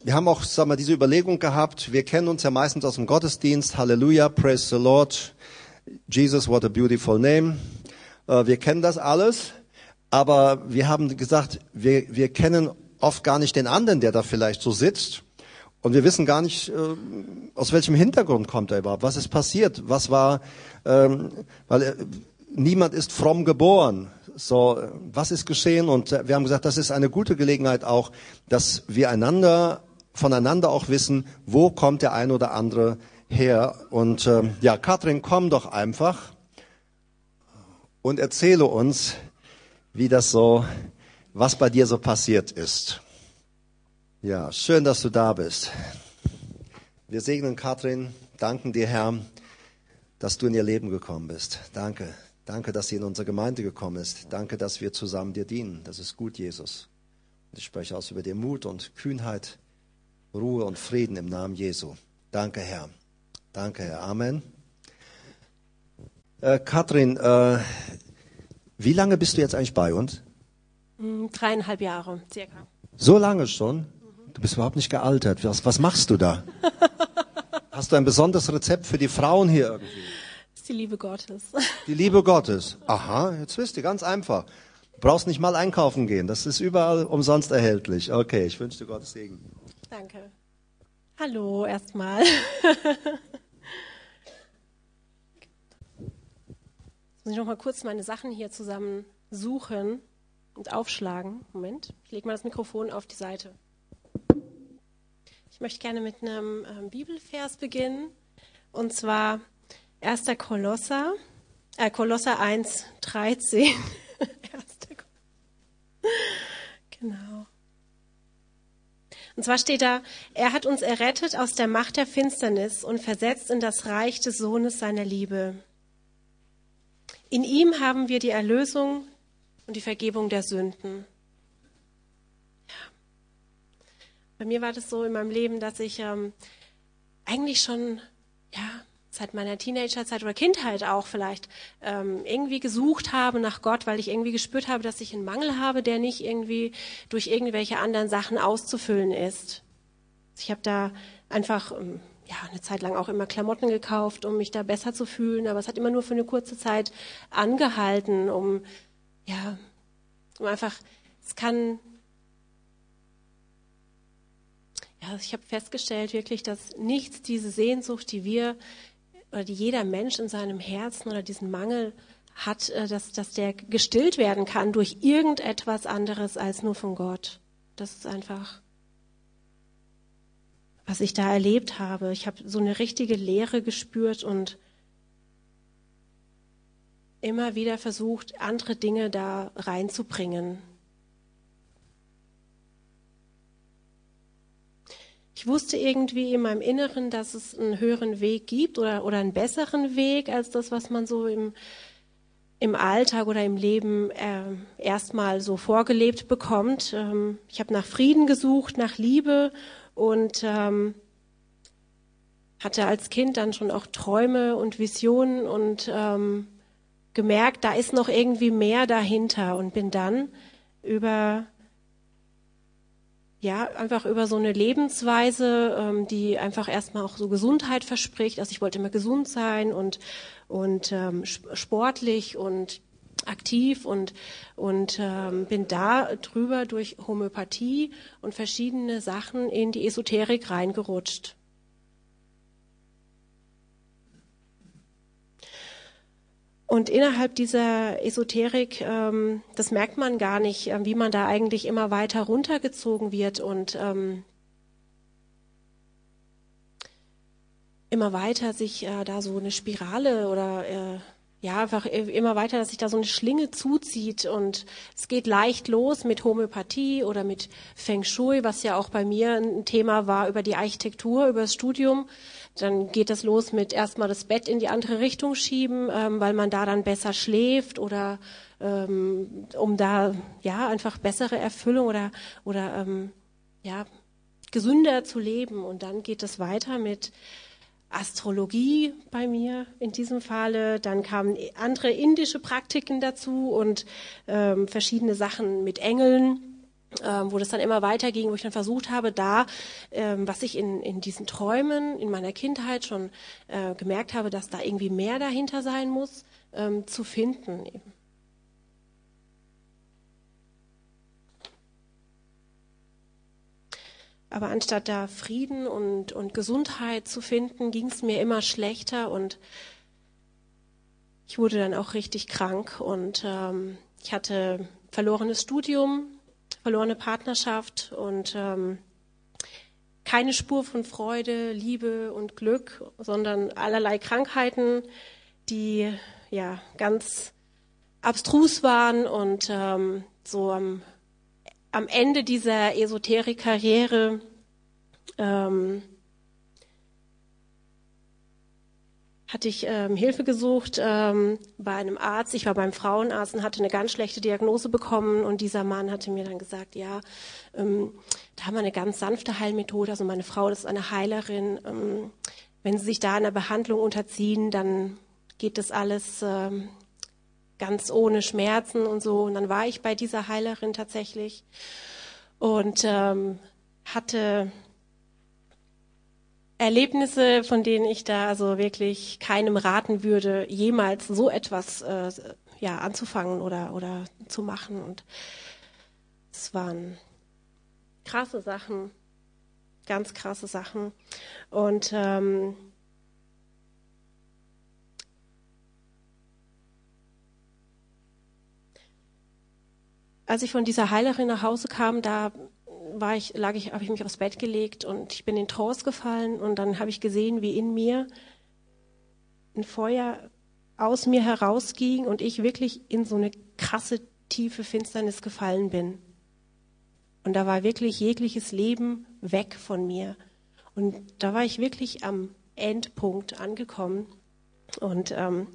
wir haben auch, diese Überlegung gehabt, wir kennen uns ja meistens aus dem Gottesdienst, Halleluja, praise the Lord, Jesus, what a beautiful name. Wir kennen das alles, aber wir haben gesagt, wir kennen oft gar nicht den anderen, der da vielleicht so sitzt. Und wir wissen gar nicht, aus welchem Hintergrund kommt er überhaupt, was ist passiert, was war, weil niemand ist fromm geboren. So, was ist geschehen? Und wir haben gesagt, das ist eine gute Gelegenheit auch, dass wir voneinander auch wissen, wo kommt der ein oder andere her. Und Katrin, komm doch einfach und erzähle uns, was bei dir so passiert ist. Ja, schön, dass du da bist. Wir segnen Katrin, danken dir, Herr, dass du in ihr Leben gekommen bist. Danke. Danke, dass sie in unsere Gemeinde gekommen ist. Danke, dass wir zusammen dir dienen. Das ist gut, Jesus. Und ich spreche aus über dir Mut und Kühnheit, Ruhe und Frieden im Namen Jesu. Danke, Herr. Danke, Herr. Amen. Katrin, wie lange bist du jetzt eigentlich bei uns? 3,5 Jahre, circa. So lange schon? Du bist überhaupt nicht gealtert. Was machst du da? Hast du ein besonderes Rezept für die Frauen hier irgendwie? Das ist die Liebe Gottes. Die Liebe Gottes. Aha, jetzt wisst ihr, ganz einfach. Du brauchst nicht mal einkaufen gehen. Das ist überall umsonst erhältlich. Okay, ich wünsche dir Gottes Segen. Danke. Hallo erstmal. Jetzt muss ich noch mal kurz meine Sachen hier zusammen suchen und aufschlagen. Moment, ich lege mal das Mikrofon auf die Seite. Ich möchte gerne mit einem Bibelvers beginnen, und zwar 1. Kolosser 1, 13. Genau. Und zwar steht da: Er hat uns errettet aus der Macht der Finsternis und versetzt in das Reich des Sohnes seiner Liebe. In ihm haben wir die Erlösung und die Vergebung der Sünden. Bei mir war das so in meinem Leben, dass ich eigentlich schon seit meiner Teenagerzeit oder Kindheit auch vielleicht irgendwie gesucht habe nach Gott, weil ich irgendwie gespürt habe, dass ich einen Mangel habe, der nicht irgendwie durch irgendwelche anderen Sachen auszufüllen ist. Ich habe da einfach eine Zeit lang auch immer Klamotten gekauft, um mich da besser zu fühlen, aber es hat immer nur für eine kurze Zeit angehalten, um einfach, ich habe festgestellt wirklich, dass nichts diese Sehnsucht, die jeder Mensch in seinem Herzen oder diesen Mangel hat, dass der gestillt werden kann durch irgendetwas anderes als nur von Gott. Das ist einfach, was ich da erlebt habe. Ich habe so eine richtige Leere gespürt und immer wieder versucht, andere Dinge da reinzubringen. Ich wusste irgendwie in meinem Inneren, dass es einen höheren Weg gibt oder einen besseren Weg als das, was man so im Alltag oder im Leben erstmal so vorgelebt bekommt. Ich habe nach Frieden gesucht, nach Liebe und hatte als Kind dann schon auch Träume und Visionen und gemerkt, da ist noch irgendwie mehr dahinter, und bin dann einfach über so eine Lebensweise, die einfach erstmal auch so Gesundheit verspricht. Also ich wollte immer gesund sein und sportlich und aktiv und bin da drüber durch Homöopathie und verschiedene Sachen in die Esoterik reingerutscht. Und innerhalb dieser Esoterik, das merkt man gar nicht, wie man da eigentlich immer weiter runtergezogen wird und immer weiter sich da so eine Spirale oder einfach immer weiter, dass sich da so eine Schlinge zuzieht, und es geht leicht los mit Homöopathie oder mit Feng Shui, was ja auch bei mir ein Thema war über die Architektur, über das Studium. Dann geht es los mit erstmal das Bett in die andere Richtung schieben, weil man da dann besser schläft oder um da einfach bessere Erfüllung oder gesünder zu leben. Und dann geht es weiter mit Astrologie bei mir in diesem Falle. Dann kamen andere indische Praktiken dazu und verschiedene Sachen mit Engeln. wo das dann immer weiterging, wo ich dann versucht habe, da, was ich in diesen Träumen in meiner Kindheit schon gemerkt habe, dass da irgendwie mehr dahinter sein muss, zu finden. Aber anstatt da Frieden und Gesundheit zu finden, ging es mir immer schlechter und ich wurde dann auch richtig krank und ich hatte verlorenes Studium, verlorene Partnerschaft und keine Spur von Freude, Liebe und Glück, sondern allerlei Krankheiten, die ja ganz abstrus waren und so am Ende dieser Esoterik-Karriere hatte ich Hilfe gesucht bei einem Arzt. Ich war beim Frauenarzt und hatte eine ganz schlechte Diagnose bekommen. Und dieser Mann hatte mir dann gesagt, ja, da haben wir eine ganz sanfte Heilmethode. Also meine Frau, das ist eine Heilerin. Wenn Sie sich da einer Behandlung unterziehen, dann geht das alles ganz ohne Schmerzen und so. Und dann war ich bei dieser Heilerin tatsächlich und hatte Erlebnisse, von denen ich da also wirklich keinem raten würde, jemals so etwas anzufangen oder zu machen. Und es waren krasse Sachen, ganz krasse Sachen. Und als ich von dieser Heilerin nach Hause kam, da habe ich mich aufs Bett gelegt und ich bin in Trance gefallen und dann habe ich gesehen, wie in mir ein Feuer aus mir herausging und ich wirklich in so eine krasse, tiefe Finsternis gefallen bin. Und da war wirklich jegliches Leben weg von mir. Und da war ich wirklich am Endpunkt angekommen. Und an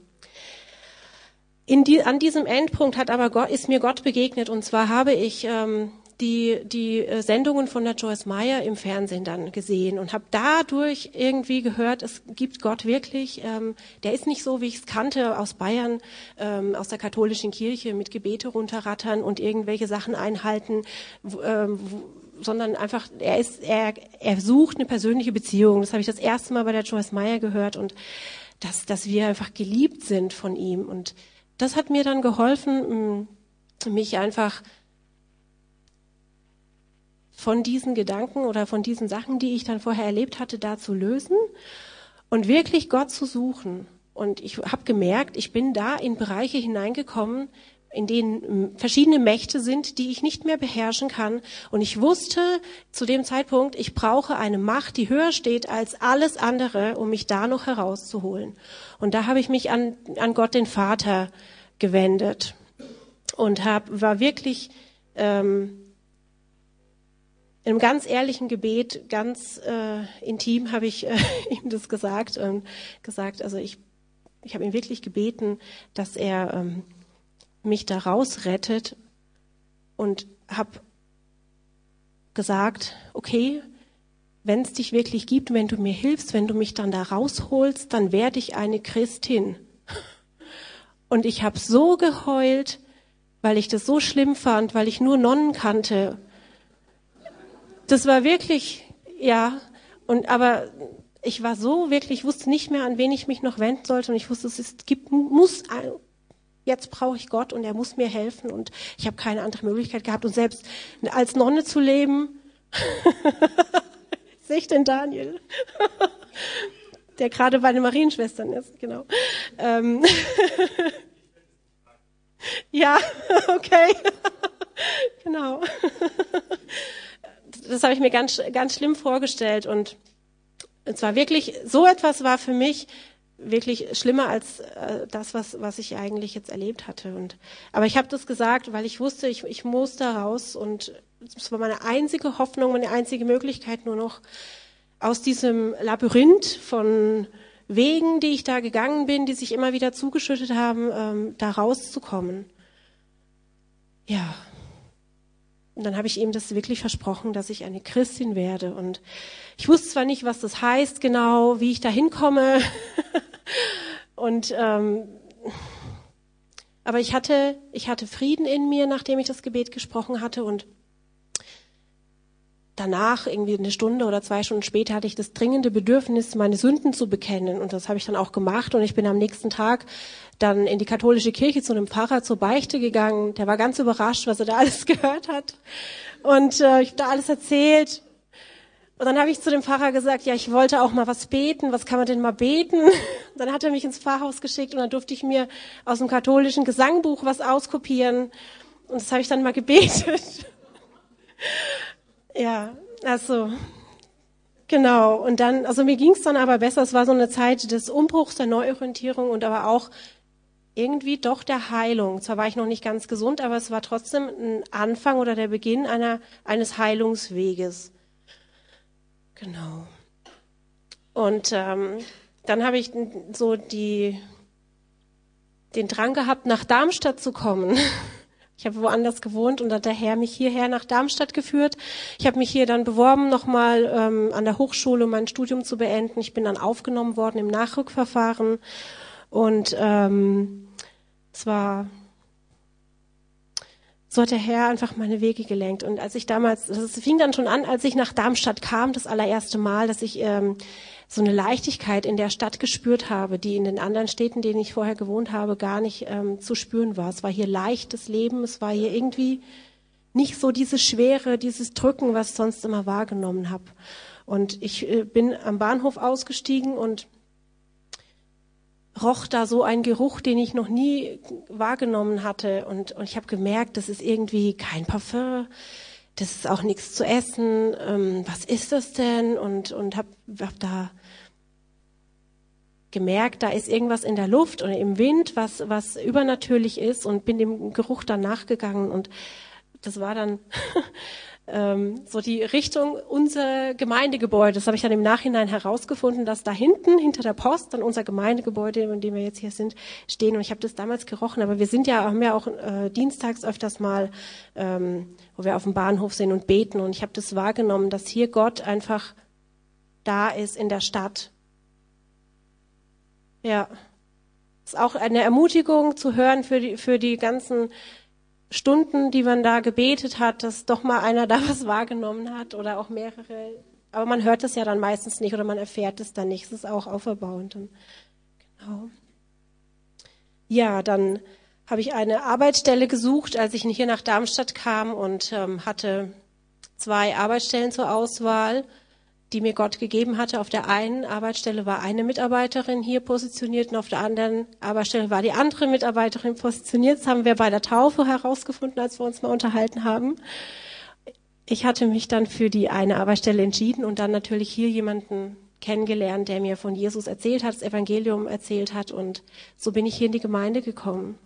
diesem Endpunkt ist mir Gott begegnet. Und zwar habe ich die Sendungen von der Joyce Meyer im Fernsehen dann gesehen und habe dadurch irgendwie gehört, es gibt Gott wirklich. Der ist nicht so, wie ich es kannte aus Bayern, aus der katholischen Kirche mit Gebete runterrattern und irgendwelche Sachen einhalten, sondern einfach, er sucht eine persönliche Beziehung. Das habe ich das erste Mal bei der Joyce Meyer gehört und dass wir einfach geliebt sind von ihm. Und das hat mir dann geholfen, mich einfach von diesen Gedanken oder von diesen Sachen, die ich dann vorher erlebt hatte, da zu lösen und wirklich Gott zu suchen. Und ich habe gemerkt, ich bin da in Bereiche hineingekommen, in denen verschiedene Mächte sind, die ich nicht mehr beherrschen kann. Und ich wusste zu dem Zeitpunkt, ich brauche eine Macht, die höher steht als alles andere, um mich da noch herauszuholen. Und da habe ich mich an Gott, den Vater, gewendet und war wirklich in einem ganz ehrlichen Gebet, ganz intim habe ich ihm das gesagt. Also ich habe ihn wirklich gebeten, dass er mich da rausrettet und habe gesagt, okay, wenn es dich wirklich gibt, wenn du mir hilfst, wenn du mich dann da rausholst, dann werde ich eine Christin. Und ich habe so geheult, weil ich das so schlimm fand, weil ich nur Nonnen kannte. Das war wirklich, ja, aber ich war so wirklich, ich wusste nicht mehr, an wen ich mich noch wenden sollte und ich wusste, jetzt brauche ich Gott und er muss mir helfen und ich habe keine andere Möglichkeit gehabt und selbst als Nonne zu leben, sehe ich den Daniel, der gerade bei den Marienschwestern ist, genau. Ja, okay, genau. Das habe ich mir ganz, ganz schlimm vorgestellt und zwar wirklich, so etwas war für mich wirklich schlimmer als das, was ich eigentlich jetzt erlebt hatte. Aber ich habe das gesagt, weil ich wusste, ich muss da raus und es war meine einzige Hoffnung, meine einzige Möglichkeit nur noch aus diesem Labyrinth von Wegen, die ich da gegangen bin, die sich immer wieder zugeschüttet haben, da rauszukommen. Ja. Und dann habe ich ihm das wirklich versprochen, dass ich eine Christin werde. Und ich wusste zwar nicht, was das heißt genau, wie ich da hinkomme. Aber ich hatte Frieden in mir, nachdem ich das Gebet gesprochen hatte. Und danach, irgendwie eine Stunde oder 2 Stunden später, hatte ich das dringende Bedürfnis, meine Sünden zu bekennen. Und das habe ich dann auch gemacht. Und ich bin am nächsten Tag dann in die katholische Kirche zu einem Pfarrer zur Beichte gegangen. Der war ganz überrascht, was er da alles gehört hat. Und ich habe da alles erzählt. Und dann habe ich zu dem Pfarrer gesagt, ja, ich wollte auch mal was beten. Was kann man denn mal beten? Und dann hat er mich ins Pfarrhaus geschickt und dann durfte ich mir aus dem katholischen Gesangbuch was auskopieren. Und das habe ich dann mal gebetet. Ja, also genau. Und dann, also mir ging es dann aber besser. Es war so eine Zeit des Umbruchs, der Neuorientierung und aber auch irgendwie doch der Heilung. Zwar war ich noch nicht ganz gesund, aber es war trotzdem ein Anfang oder der Beginn eines Heilungsweges. Genau. Und dann habe ich so den Drang gehabt, nach Darmstadt zu kommen. Ich habe woanders gewohnt und hat der Herr mich hierher nach Darmstadt geführt. Ich habe mich hier dann beworben, nochmal an der Hochschule, um mein Studium zu beenden. Ich bin dann aufgenommen worden im Nachrückverfahren. Und so hat der Herr einfach meine Wege gelenkt. Und als ich damals, das fing dann schon an, als ich nach Darmstadt kam, das allererste Mal, dass ich so eine Leichtigkeit in der Stadt gespürt habe, die in den anderen Städten, denen ich vorher gewohnt habe, gar nicht zu spüren war. Es war hier leichtes Leben, es war hier irgendwie nicht so diese Schwere, dieses Drücken, was ich sonst immer wahrgenommen habe. Und ich bin am Bahnhof ausgestiegen und roch da so einen Geruch, den ich noch nie wahrgenommen hatte. Und ich habe gemerkt, das ist irgendwie kein Parfum, das ist auch nichts zu essen. Was ist das denn? Und hab da gemerkt, da ist irgendwas in der Luft oder im Wind, was übernatürlich ist und bin dem Geruch dann nachgegangen. Und das war dann so die Richtung unser Gemeindegebäude. Das habe ich dann im Nachhinein herausgefunden, dass da hinten, hinter der Post, dann unser Gemeindegebäude, in dem wir jetzt hier sind, stehen. Und ich habe das damals gerochen. Aber wir haben ja auch dienstags öfters mal, wo wir auf dem Bahnhof sind und beten. Und ich habe das wahrgenommen, dass hier Gott einfach da ist in der Stadt. Ja, ist auch eine Ermutigung zu hören für die ganzen Stunden, die man da gebetet hat, dass doch mal einer da was wahrgenommen hat oder auch mehrere. Aber man hört es ja dann meistens nicht oder man erfährt es dann nicht. Es ist auch auferbauend. Genau. Ja, dann habe ich eine Arbeitsstelle gesucht, als ich hier nach Darmstadt kam und hatte 2 Arbeitsstellen zur Auswahl, die mir Gott gegeben hatte. Auf der einen Arbeitsstelle war eine Mitarbeiterin hier positioniert und auf der anderen Arbeitsstelle war die andere Mitarbeiterin positioniert. Das haben wir bei der Taufe herausgefunden, als wir uns mal unterhalten haben. Ich hatte mich dann für die eine Arbeitsstelle entschieden und dann natürlich hier jemanden kennengelernt, der mir von Jesus erzählt hat, das Evangelium erzählt hat und so bin ich hier in die Gemeinde gekommen.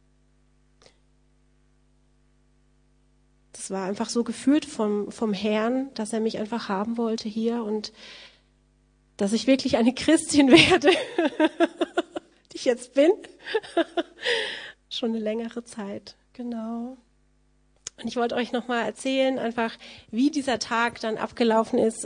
Das war einfach so geführt vom Herrn, dass er mich einfach haben wollte hier und dass ich wirklich eine Christin werde, die ich jetzt bin. Schon eine längere Zeit, genau. Und ich wollte euch nochmal erzählen, einfach wie dieser Tag dann abgelaufen ist,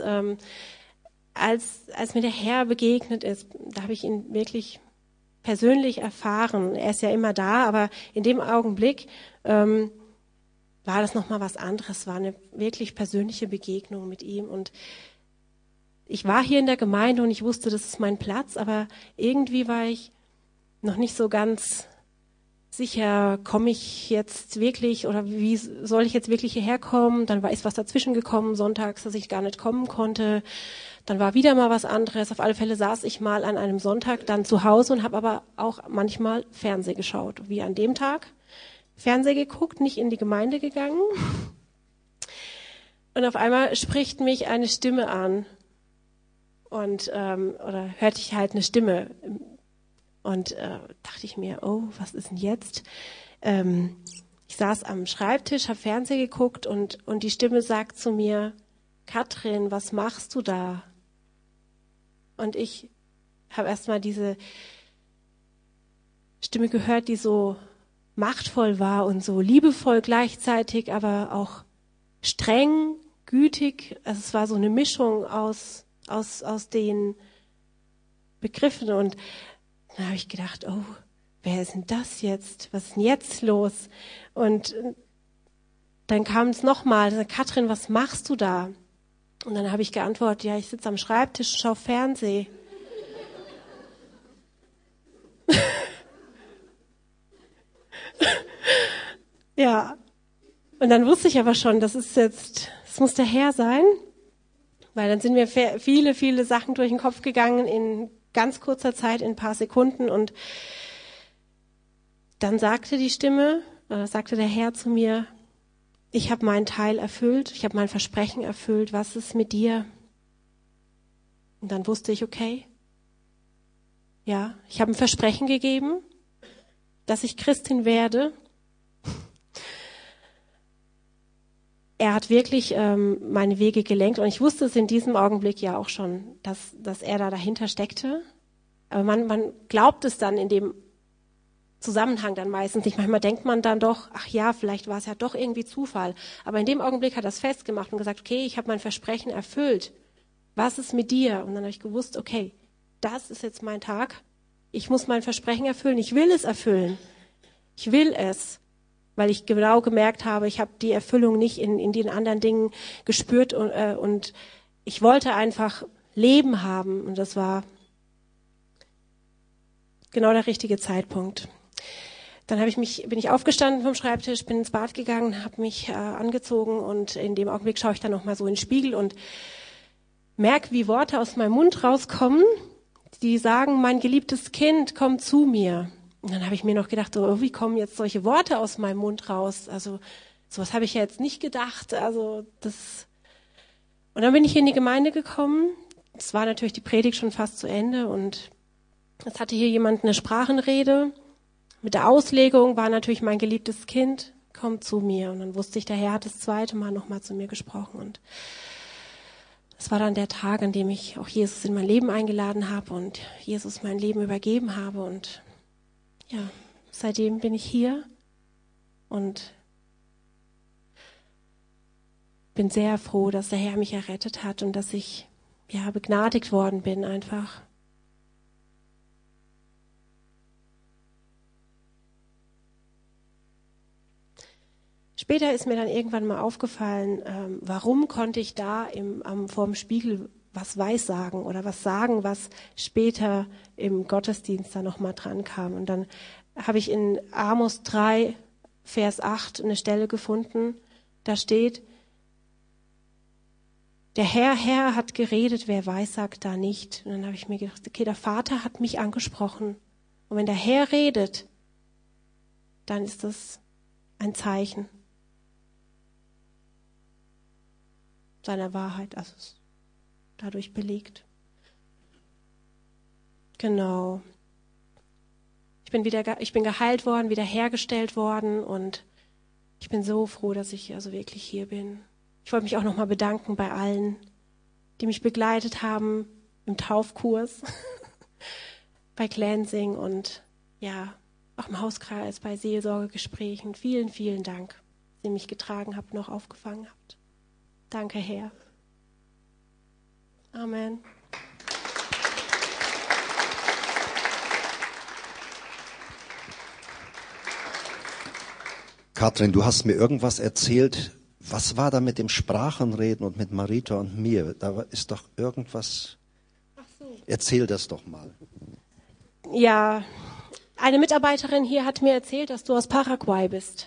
als mir der Herr begegnet ist. Da habe ich ihn wirklich persönlich erfahren. Er ist ja immer da, aber in dem Augenblick war das nochmal was anderes, war eine wirklich persönliche Begegnung mit ihm. Und ich war hier in der Gemeinde und ich wusste, das ist mein Platz, aber irgendwie war ich noch nicht so ganz sicher, komme ich jetzt wirklich oder wie soll ich jetzt wirklich hierher kommen? Dann ist was dazwischen gekommen, sonntags, dass ich gar nicht kommen konnte. Dann war wieder mal was anderes. Auf alle Fälle saß ich mal an einem Sonntag dann zu Hause und habe aber auch manchmal Fernsehen geschaut, wie an dem Tag. Fernsehen geguckt, nicht in die Gemeinde gegangen. Und auf einmal spricht mich eine Stimme an. Und oder hörte ich halt eine Stimme. Und dachte ich mir, oh, was ist denn jetzt? Ich saß am Schreibtisch, habe Fernsehen geguckt und die Stimme sagt zu mir, Katrin, was machst du da? Und ich habe erstmal diese Stimme gehört, die so machtvoll war und so liebevoll gleichzeitig, aber auch streng, gütig. Also es war so eine Mischung aus den Begriffen. Und dann habe ich gedacht, oh, wer ist denn das jetzt? Was ist denn jetzt los? Und dann kam es nochmal, Katrin, was machst du da? Und dann habe ich geantwortet, ja, ich sitze am Schreibtisch und schaue Fernsehen. Ja, und dann wusste ich aber schon, das muss der Herr sein, weil dann sind mir viele, viele Sachen durch den Kopf gegangen in ganz kurzer Zeit, in ein paar Sekunden, und dann sagte der Herr zu mir, ich habe meinen Teil erfüllt, ich habe mein Versprechen erfüllt, was ist mit dir? Und dann wusste ich, okay, ja, ich habe ein Versprechen gegeben, dass ich Christin werde. Er hat wirklich meine Wege gelenkt, und ich wusste es in diesem Augenblick ja auch schon, dass er da dahinter steckte. Aber man glaubt es dann in dem Zusammenhang dann meistens nicht. Manchmal denkt man dann doch, ach ja, vielleicht war es ja doch irgendwie Zufall. Aber in dem Augenblick hat er es festgemacht und gesagt, okay, ich habe mein Versprechen erfüllt. Was ist mit dir? Und dann habe ich gewusst, okay, das ist jetzt mein Tag. Ich muss mein Versprechen erfüllen. Ich will es erfüllen. Ich will es. Weil ich genau gemerkt habe, ich habe die Erfüllung nicht in den anderen Dingen gespürt, und ich wollte einfach Leben haben, und das war genau der richtige Zeitpunkt. Dann bin ich aufgestanden vom Schreibtisch, bin ins Bad gegangen, habe mich angezogen, und in dem Augenblick schaue ich dann noch mal so in den Spiegel und merke, wie Worte aus meinem Mund rauskommen, die sagen, mein geliebtes Kind, komm zu mir. Und dann habe ich mir noch gedacht, oh, wie kommen jetzt solche Worte aus meinem Mund raus? Also sowas habe ich ja jetzt nicht gedacht. Und dann bin ich in die Gemeinde gekommen. Es war natürlich die Predigt schon fast zu Ende, und es hatte hier jemand eine Sprachenrede. Mit der Auslegung war natürlich mein geliebtes Kind, komm zu mir. Und dann wusste ich, der Herr hat das zweite Mal nochmal zu mir gesprochen. Und es war dann der Tag, an dem ich auch Jesus in mein Leben eingeladen habe und Jesus mein Leben übergeben habe. Und ja, seitdem bin ich hier und bin sehr froh, dass der Herr mich errettet hat und dass ich begnadigt worden bin einfach. Später ist mir dann irgendwann mal aufgefallen, warum konnte ich da vorm Spiegel was weissagen oder was sagen, was später im Gottesdienst da nochmal dran kam. Und dann habe ich in Amos 3, Vers 8 eine Stelle gefunden, da steht, der Herr hat geredet, wer weissagt da nicht. Und dann habe ich mir gedacht, okay, der Vater hat mich angesprochen. Und wenn der Herr redet, dann ist das ein Zeichen seiner Wahrheit, also ist dadurch belegt. Genau. Ich bin geheilt worden, wiederhergestellt worden, und ich bin so froh, dass ich also wirklich hier bin. Ich wollte mich auch nochmal bedanken bei allen, die mich begleitet haben im Taufkurs, bei Cleansing und auch im Hauskreis, bei Seelsorgegesprächen. Vielen, vielen Dank, dass ihr mich getragen habt und auch aufgefangen habt. Danke, Herr. Amen. Katrin, du hast mir irgendwas erzählt. Was war da mit dem Sprachenreden und mit Marita und mir? Da ist doch irgendwas. Ach so. Erzähl das doch mal. Ja, eine Mitarbeiterin hier hat mir erzählt, dass du aus Paraguay bist.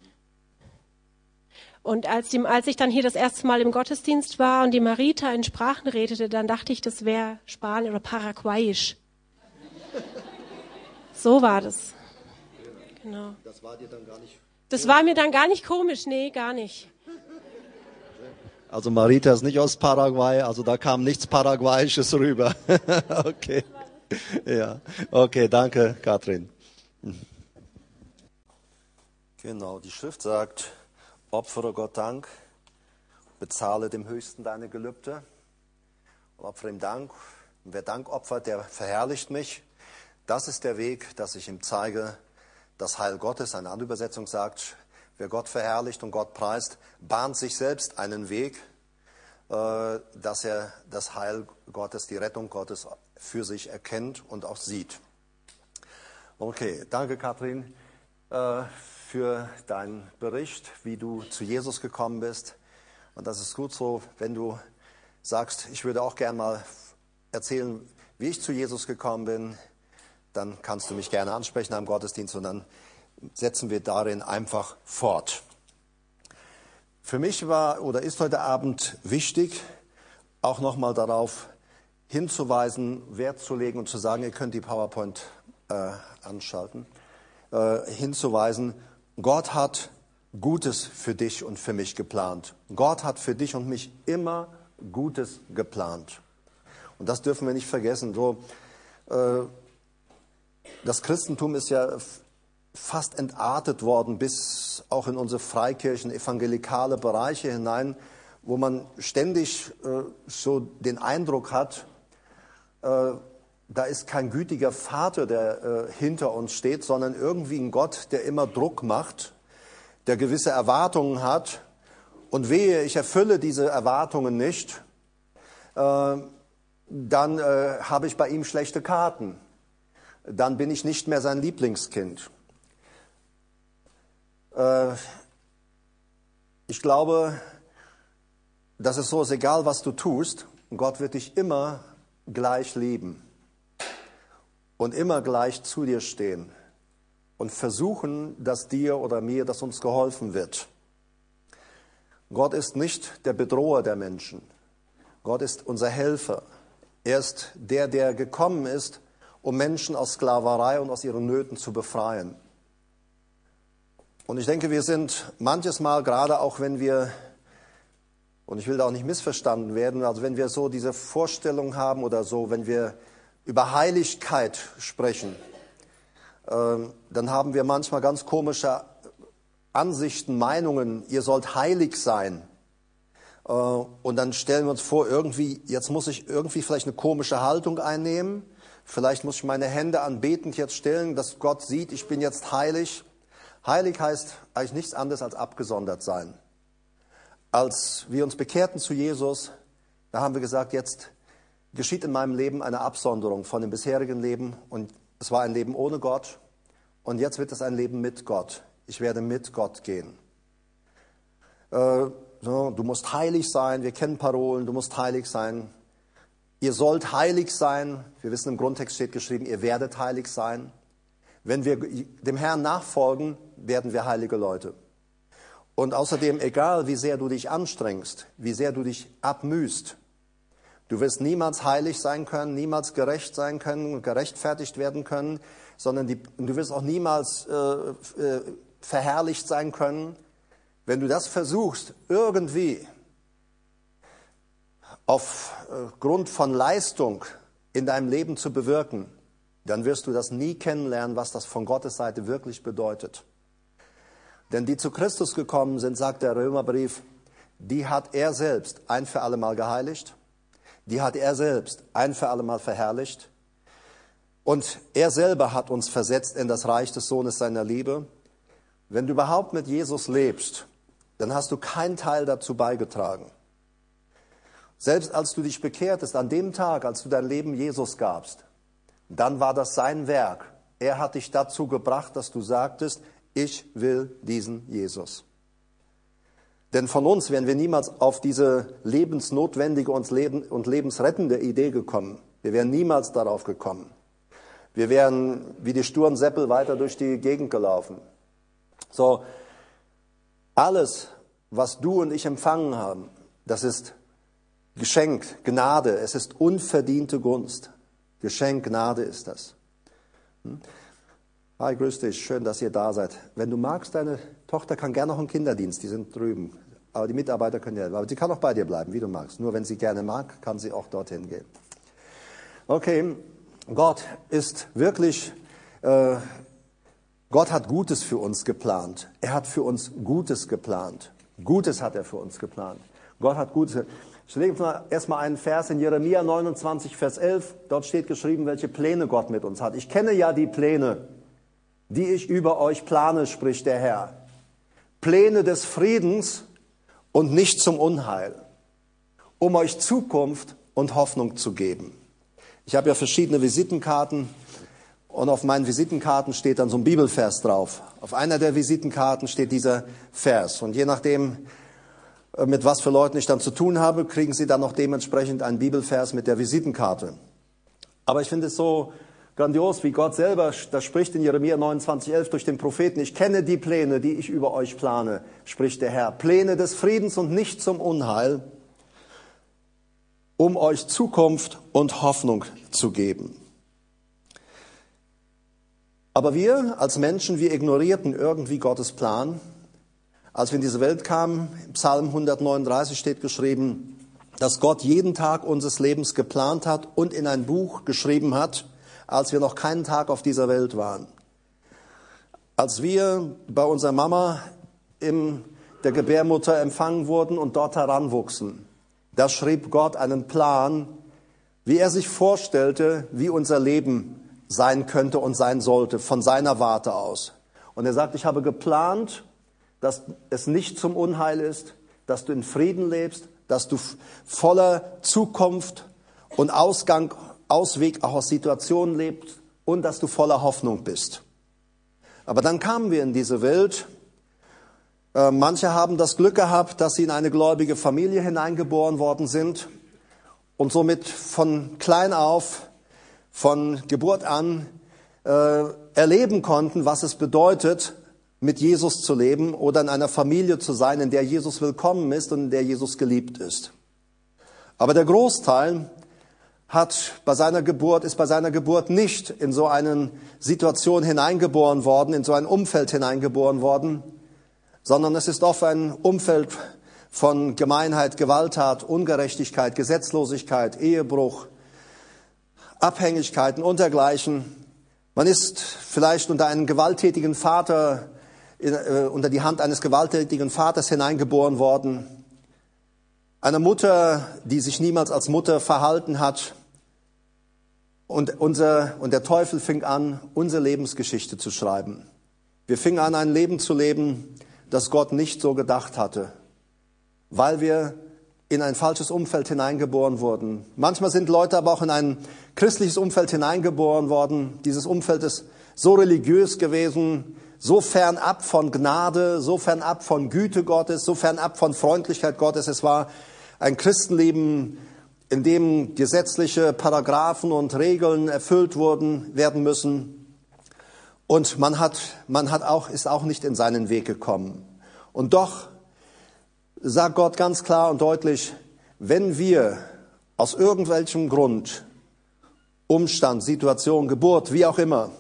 Und als ich dann hier das erste Mal im Gottesdienst war und die Marita in Sprachen redete, dann dachte ich, das wäre Spanisch oder Paraguayisch. So war das. Genau. Das war dir dann gar nicht. Das war mir dann gar nicht komisch, nee, gar nicht. Also Marita ist nicht aus Paraguay, also da kam nichts Paraguayisches rüber. Okay. Ja, okay, danke, Katrin. Genau, die Schrift sagt, opfere Gott Dank, bezahle dem Höchsten deine Gelübde, opfere ihm Dank. Und wer Dank opfert, der verherrlicht mich. Das ist der Weg, dass ich ihm zeige, das Heil Gottes. Eine andere Übersetzung sagt, wer Gott verherrlicht und Gott preist, bahnt sich selbst einen Weg, dass er das Heil Gottes, die Rettung Gottes für sich erkennt und auch sieht. Okay, danke Katrin für deinen Bericht, wie du zu Jesus gekommen bist. Und das ist gut so, wenn du sagst, ich würde auch gern mal erzählen, wie ich zu Jesus gekommen bin, dann kannst du mich gerne ansprechen am Gottesdienst und dann setzen wir darin einfach fort. Für mich war oder ist heute Abend wichtig, auch nochmal darauf hinzuweisen, Wert zu legen und zu sagen, ihr könnt die PowerPoint anschalten, hinzuweisen, Gott hat Gutes für dich und für mich geplant. Gott hat für dich und mich immer Gutes geplant. Und das dürfen wir nicht vergessen. Das Christentum ist ja fast entartet worden, bis auch in unsere Freikirchen, evangelikale Bereiche hinein, wo man ständig so den Eindruck hat, da ist kein gütiger Vater, der hinter uns steht, sondern irgendwie ein Gott, der immer Druck macht, der gewisse Erwartungen hat. Und wehe, ich erfülle diese Erwartungen nicht, dann habe ich bei ihm schlechte Karten. Dann bin ich nicht mehr sein Lieblingskind. Ich glaube, dass es so ist, egal was du tust, Gott wird dich immer gleich lieben und immer gleich zu dir stehen und versuchen, dass dir oder mir, dass uns geholfen wird. Gott ist nicht der Bedroher der Menschen. Gott ist unser Helfer. Er ist der gekommen ist, um Menschen aus Sklaverei und aus ihren Nöten zu befreien. Und ich denke, wir sind manches Mal, gerade auch wenn wir, und ich will da auch nicht missverstanden werden, also wenn wir so diese Vorstellung haben oder so, wenn wir über Heiligkeit sprechen, dann haben wir manchmal ganz komische Ansichten, Meinungen, ihr sollt heilig sein. Und dann stellen wir uns vor, irgendwie, jetzt muss ich irgendwie vielleicht eine komische Haltung einnehmen, vielleicht muss ich meine Hände anbetend jetzt stellen, dass Gott sieht, ich bin jetzt heilig. Heilig heißt eigentlich nichts anderes als abgesondert sein. Als wir uns bekehrten zu Jesus, da haben wir gesagt, jetzt geschieht in meinem Leben eine Absonderung von dem bisherigen Leben und es war ein Leben ohne Gott und jetzt wird es ein Leben mit Gott. Ich werde mit Gott gehen. Du musst heilig sein, wir kennen Parolen, du musst heilig sein. Ihr sollt heilig sein, wir wissen im Grundtext steht geschrieben, ihr werdet heilig sein. Wenn wir dem Herrn nachfolgen, werden wir heilige Leute. Und außerdem, egal wie sehr du dich anstrengst, wie sehr du dich abmühst, du wirst niemals heilig sein können, niemals gerecht sein können und gerechtfertigt werden können, sondern du wirst auch niemals verherrlicht sein können. Wenn du das versuchst, irgendwie aufgrund von Leistung in deinem Leben zu bewirken, dann wirst du das nie kennenlernen, was das von Gottes Seite wirklich bedeutet. Denn die zu Christus gekommen sind, sagt der Römerbrief, die hat er selbst ein für alle Mal geheiligt, die hat er selbst ein für alle Mal verherrlicht und er selber hat uns versetzt in das Reich des Sohnes seiner Liebe. Wenn du überhaupt mit Jesus lebst, dann hast du keinen Teil dazu beigetragen. Selbst als du dich bekehrtest, an dem Tag, als du dein Leben Jesus gabst, dann war das sein Werk. Er hat dich dazu gebracht, dass du sagtest, ich will diesen Jesus. Denn von uns wären wir niemals auf diese lebensnotwendige und lebensrettende Idee gekommen. Wir wären niemals darauf gekommen. Wir wären wie die sturen Seppel weiter durch die Gegend gelaufen. So, alles, was du und ich empfangen haben, das ist Geschenk, Gnade, es ist unverdiente Gunst. Geschenk, Gnade ist das. Hi, grüß dich, schön, dass ihr da seid. Wenn du magst, deine Tochter kann gerne noch im Kinderdienst, die sind drüben. Aber die Mitarbeiter können ja, aber sie kann auch bei dir bleiben, wie du magst. Nur wenn sie gerne mag, kann sie auch dorthin gehen. Okay, Gott ist wirklich, Gott hat Gutes für uns geplant. Er hat für uns Gutes geplant. Gutes hat er für uns geplant. Gott hat Gutes. Ich lege uns erstmal einen Vers in Jeremia 29, Vers 11. Dort steht geschrieben, welche Pläne Gott mit uns hat. Ich kenne ja die Pläne, die ich über euch plane, spricht der Herr. Pläne des Friedens und nicht zum Unheil, um euch Zukunft und Hoffnung zu geben. Ich habe ja verschiedene Visitenkarten und auf meinen Visitenkarten steht dann so ein Bibelvers drauf. Auf einer der Visitenkarten steht dieser Vers und je nachdem, mit was für Leuten ich dann zu tun habe, kriegen Sie dann noch dementsprechend einen Bibelvers mit der Visitenkarte. Aber ich finde es so grandios, wie Gott selber, das spricht in Jeremia 29,11 durch den Propheten: Ich kenne die Pläne, die ich über euch plane, spricht der Herr. Pläne des Friedens und nicht zum Unheil, um euch Zukunft und Hoffnung zu geben. Aber wir als Menschen, wir ignorierten irgendwie Gottes Plan. Als wir in diese Welt kamen, im Psalm 139 steht geschrieben, dass Gott jeden Tag unseres Lebens geplant hat und in ein Buch geschrieben hat, als wir noch keinen Tag auf dieser Welt waren. Als wir bei unserer Mama in der Gebärmutter empfangen wurden und dort heranwuchsen, da schrieb Gott einen Plan, wie er sich vorstellte, wie unser Leben sein könnte und sein sollte, von seiner Warte aus. Und er sagt, ich habe geplant, dass es nicht zum Unheil ist, dass du in Frieden lebst, dass du voller Zukunft und Ausweg auch aus Situationen lebst und dass du voller Hoffnung bist. Aber dann kamen wir in diese Welt. Manche haben das Glück gehabt, dass sie in eine gläubige Familie hineingeboren worden sind und somit von klein auf, von Geburt an erleben konnten, was es bedeutet, mit Jesus zu leben oder in einer Familie zu sein, in der Jesus willkommen ist und in der Jesus geliebt ist. Aber der Großteil ist bei seiner Geburt nicht in so eine Situation hineingeboren worden, in so ein Umfeld hineingeboren worden, sondern es ist oft ein Umfeld von Gemeinheit, Gewalttat, Ungerechtigkeit, Gesetzlosigkeit, Ehebruch, Abhängigkeiten und dergleichen. Man ist vielleicht unter einen gewalttätigen Vater, unter die Hand eines gewalttätigen Vaters hineingeboren worden. Eine Mutter, die sich niemals als Mutter verhalten hat. Und der Teufel fing an, unsere Lebensgeschichte zu schreiben. Wir fingen an, ein Leben zu leben, das Gott nicht so gedacht hatte, weil wir in ein falsches Umfeld hineingeboren wurden. Manchmal sind Leute aber auch in ein christliches Umfeld hineingeboren worden. Dieses Umfeld ist so religiös gewesen, so fernab von Gnade, so fernab von Güte Gottes, so fernab von Freundlichkeit Gottes. Es war ein Christenleben, in dem gesetzliche Paragraphen und Regeln erfüllt werden müssen. Und ist auch nicht in seinen Weg gekommen. Und doch sagt Gott ganz klar und deutlich, wenn wir aus irgendwelchem Grund, Umstand, Situation, Geburt, wie auch immer,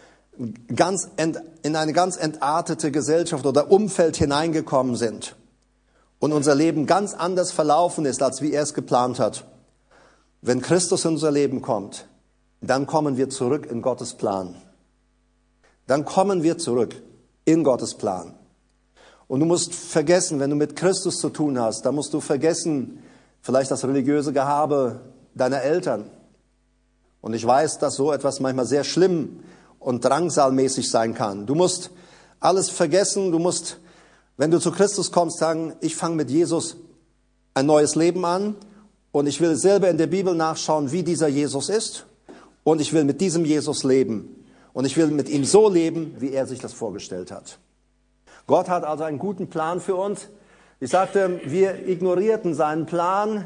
in eine ganz entartete Gesellschaft oder Umfeld hineingekommen sind und unser Leben ganz anders verlaufen ist, als wie er es geplant hat. Wenn Christus in unser Leben kommt, dann kommen wir zurück in Gottes Plan. Dann kommen wir zurück in Gottes Plan. Und du musst vergessen, wenn du mit Christus zu tun hast, dann musst du vergessen, vielleicht das religiöse Gehabe deiner Eltern. Und ich weiß, dass so etwas manchmal sehr schlimm und drangsalmäßig sein kann. Du musst alles vergessen, du musst, wenn du zu Christus kommst, sagen, ich fange mit Jesus ein neues Leben an und ich will selber in der Bibel nachschauen, wie dieser Jesus ist und ich will mit diesem Jesus leben und ich will mit ihm so leben, wie er sich das vorgestellt hat. Gott hat also einen guten Plan für uns. Ich sagte, wir ignorierten seinen Plan,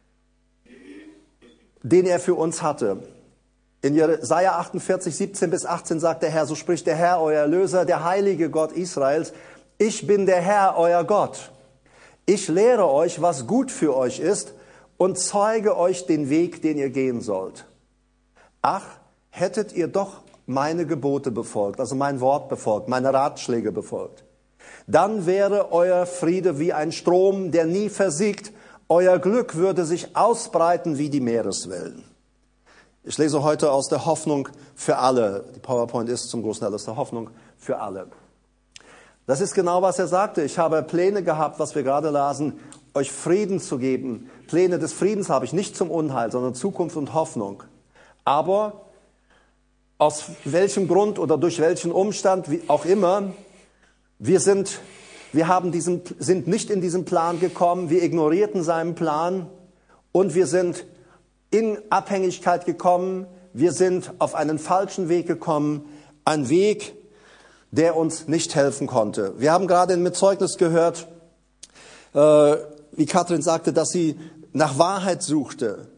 den er für uns hatte. In Jesaja 48, 17 bis 18 sagt der Herr, so spricht der Herr, euer Erlöser, der heilige Gott Israels, ich bin der Herr, euer Gott. Ich lehre euch, was gut für euch ist und zeige euch den Weg, den ihr gehen sollt. Ach, hättet ihr doch meine Gebote befolgt, also mein Wort befolgt, meine Ratschläge befolgt. Dann wäre euer Friede wie ein Strom, der nie versiegt. Euer Glück würde sich ausbreiten wie die Meereswellen. Ich lese heute aus der Hoffnung für alle. Die PowerPoint ist zum großen Teil aus der Hoffnung für alle. Das ist genau, was er sagte. Ich habe Pläne gehabt, was wir gerade lasen, euch Frieden zu geben. Pläne des Friedens habe ich, nicht zum Unheil, sondern Zukunft und Hoffnung. Aber aus welchem Grund oder durch welchen Umstand, wie auch immer, wir sind nicht in diesen Plan gekommen, wir ignorierten seinen Plan und wir sind in Abhängigkeit gekommen, wir sind auf einen falschen Weg gekommen, ein Weg, der uns nicht helfen konnte. Wir haben gerade mit Zeugnis gehört, wie Katrin sagte, dass sie nach Wahrheit suchte,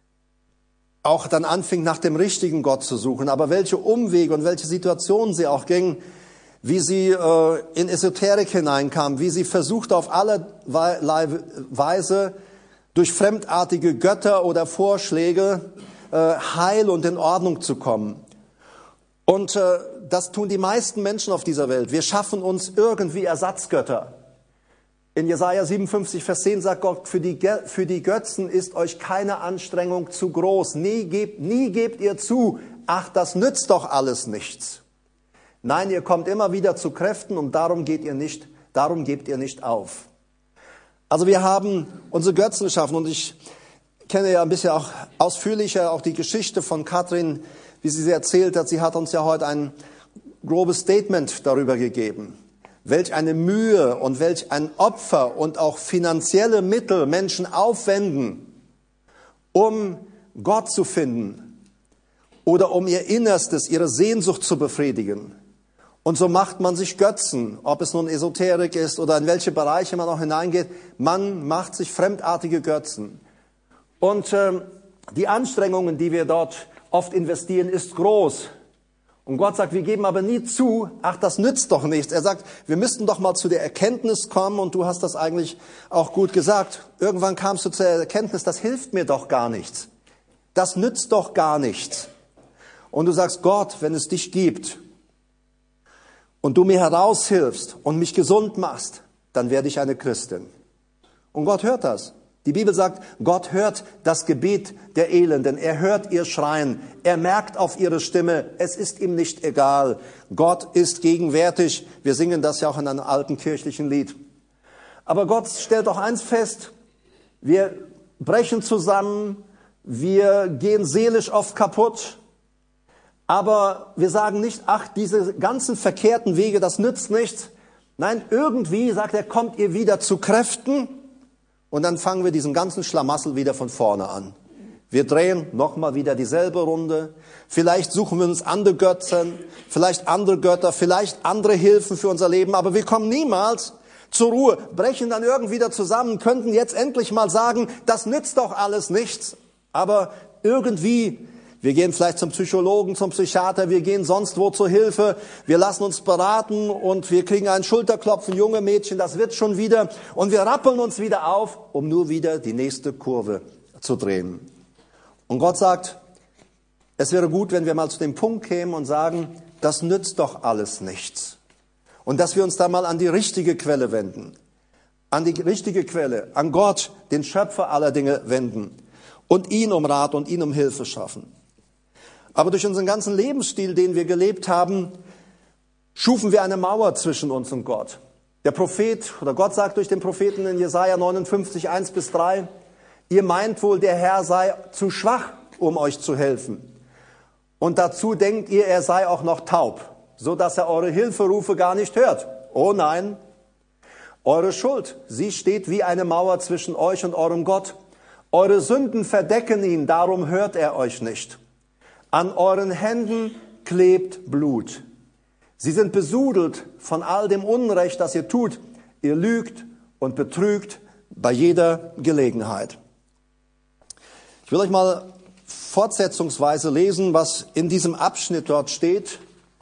auch dann anfing, nach dem richtigen Gott zu suchen. Aber welche Umwege und welche Situationen sie auch ging, wie sie in Esoterik hineinkam, wie sie versuchte auf allerlei Weise durch fremdartige Götter oder Vorschläge heil und in Ordnung zu kommen. Und das tun die meisten Menschen auf dieser Welt. Wir schaffen uns irgendwie Ersatzgötter. In Jesaja 57, Vers 10 sagt Gott, für die Götzen ist euch keine Anstrengung zu groß. Nie gebt ihr zu, ach, das nützt doch alles nichts. Nein, ihr kommt immer wieder zu Kräften und darum gebt ihr nicht auf. Also wir haben unsere Götzen geschaffen und ich kenne ja ein bisschen auch ausführlicher auch die Geschichte von Katrin, wie sie erzählt hat. Sie hat uns ja heute ein grobes Statement darüber gegeben. Welch eine Mühe und welch ein Opfer und auch finanzielle Mittel Menschen aufwenden, um Gott zu finden oder um ihr Innerstes, ihre Sehnsucht zu befriedigen. Und so macht man sich Götzen, ob es nun Esoterik ist oder in welche Bereiche man auch hineingeht. Man macht sich fremdartige Götzen. Und die Anstrengungen, die wir dort oft investieren, ist groß. Und Gott sagt, wir geben aber nie zu, ach, das nützt doch nichts. Er sagt, wir müssten doch mal zu der Erkenntnis kommen, und du hast das eigentlich auch gut gesagt. Irgendwann kamst du zur Erkenntnis, das hilft mir doch gar nichts. Das nützt doch gar nichts. Und du sagst, Gott, wenn es dich gibt und du mir heraushilfst und mich gesund machst, dann werde ich eine Christin. Und Gott hört das. Die Bibel sagt, Gott hört das Gebet der Elenden. Er hört ihr Schreien. Er merkt auf ihre Stimme. Es ist ihm nicht egal. Gott ist gegenwärtig. Wir singen das ja auch in einem alten kirchlichen Lied. Aber Gott stellt auch eins fest. Wir brechen zusammen. Wir gehen seelisch oft kaputt. Aber wir sagen nicht, ach, diese ganzen verkehrten Wege, das nützt nichts. Nein, irgendwie, sagt er, kommt ihr wieder zu Kräften. Und dann fangen wir diesen ganzen Schlamassel wieder von vorne an. Wir drehen nochmal wieder dieselbe Runde. Vielleicht suchen wir uns andere Götzen, vielleicht andere Götter, vielleicht andere Hilfen für unser Leben. Aber wir kommen niemals zur Ruhe, brechen dann irgendwie wieder zusammen, könnten jetzt endlich mal sagen, das nützt doch alles nichts. Aber irgendwie, wir gehen vielleicht zum Psychologen, zum Psychiater, wir gehen sonst wo zur Hilfe, wir lassen uns beraten und wir kriegen einen Schulterklopfen, junge Mädchen, das wird schon wieder. Und wir rappeln uns wieder auf, um nur wieder die nächste Kurve zu drehen. Und Gott sagt, es wäre gut, wenn wir mal zu dem Punkt kämen und sagen, das nützt doch alles nichts. Und dass wir uns da mal an die richtige Quelle wenden. An die richtige Quelle, an Gott, den Schöpfer aller Dinge wenden. Und ihn um Rat und ihn um Hilfe schaffen. Aber durch unseren ganzen Lebensstil, den wir gelebt haben, schufen wir eine Mauer zwischen uns und Gott. Der Prophet, oder Gott sagt durch den Propheten in Jesaja 59, 1-3, ihr meint wohl, der Herr sei zu schwach, um euch zu helfen. Und dazu denkt ihr, er sei auch noch taub, so dass er eure Hilferufe gar nicht hört. Oh nein, eure Schuld, sie steht wie eine Mauer zwischen euch und eurem Gott. Eure Sünden verdecken ihn, darum hört er euch nicht. An euren Händen klebt Blut. Sie sind besudelt von all dem Unrecht, das ihr tut. Ihr lügt und betrügt bei jeder Gelegenheit. Ich will euch mal fortsetzungsweise lesen, was in diesem Abschnitt dort steht.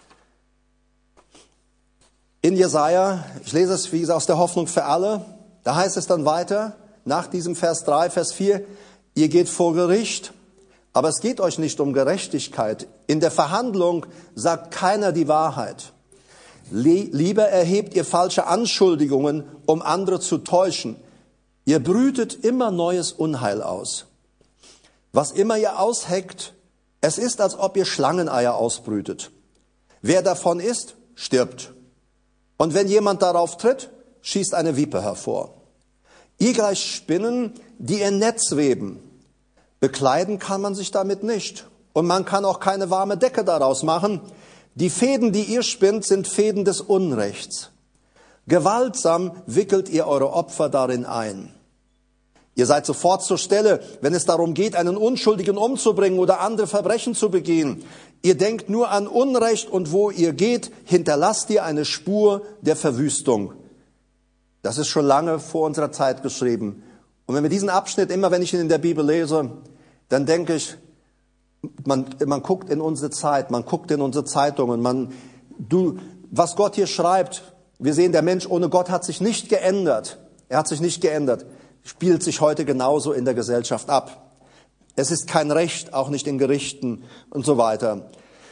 In Jesaja, ich lese es wie gesagt aus der Hoffnung für alle. Da heißt es dann weiter, nach diesem Vers 3, Vers 4, ihr geht vor Gericht. Aber es geht euch nicht um Gerechtigkeit. In der Verhandlung sagt keiner die Wahrheit. Lieber erhebt ihr falsche Anschuldigungen, um andere zu täuschen. Ihr brütet immer neues Unheil aus. Was immer ihr ausheckt, es ist, als ob ihr Schlangeneier ausbrütet. Wer davon isst, stirbt. Und wenn jemand darauf tritt, schießt eine Viper hervor. Ihr gleich Spinnen, die ihr Netz weben. Bekleiden kann man sich damit nicht. Und man kann auch keine warme Decke daraus machen. Die Fäden, die ihr spinnt, sind Fäden des Unrechts. Gewaltsam wickelt ihr eure Opfer darin ein. Ihr seid sofort zur Stelle, wenn es darum geht, einen Unschuldigen umzubringen oder andere Verbrechen zu begehen. Ihr denkt nur an Unrecht und wo ihr geht, hinterlasst ihr eine Spur der Verwüstung. Das ist schon lange vor unserer Zeit geschrieben. Und wenn wir diesen Abschnitt, immer wenn ich ihn in der Bibel lese, dann denke ich, man guckt in unsere Zeit, man guckt in unsere Zeitungen, was Gott hier schreibt, wir sehen, der Mensch ohne Gott hat sich nicht geändert. Er hat sich nicht geändert. Spielt sich heute genauso in der Gesellschaft ab. Es ist kein Recht, auch nicht in Gerichten und so weiter.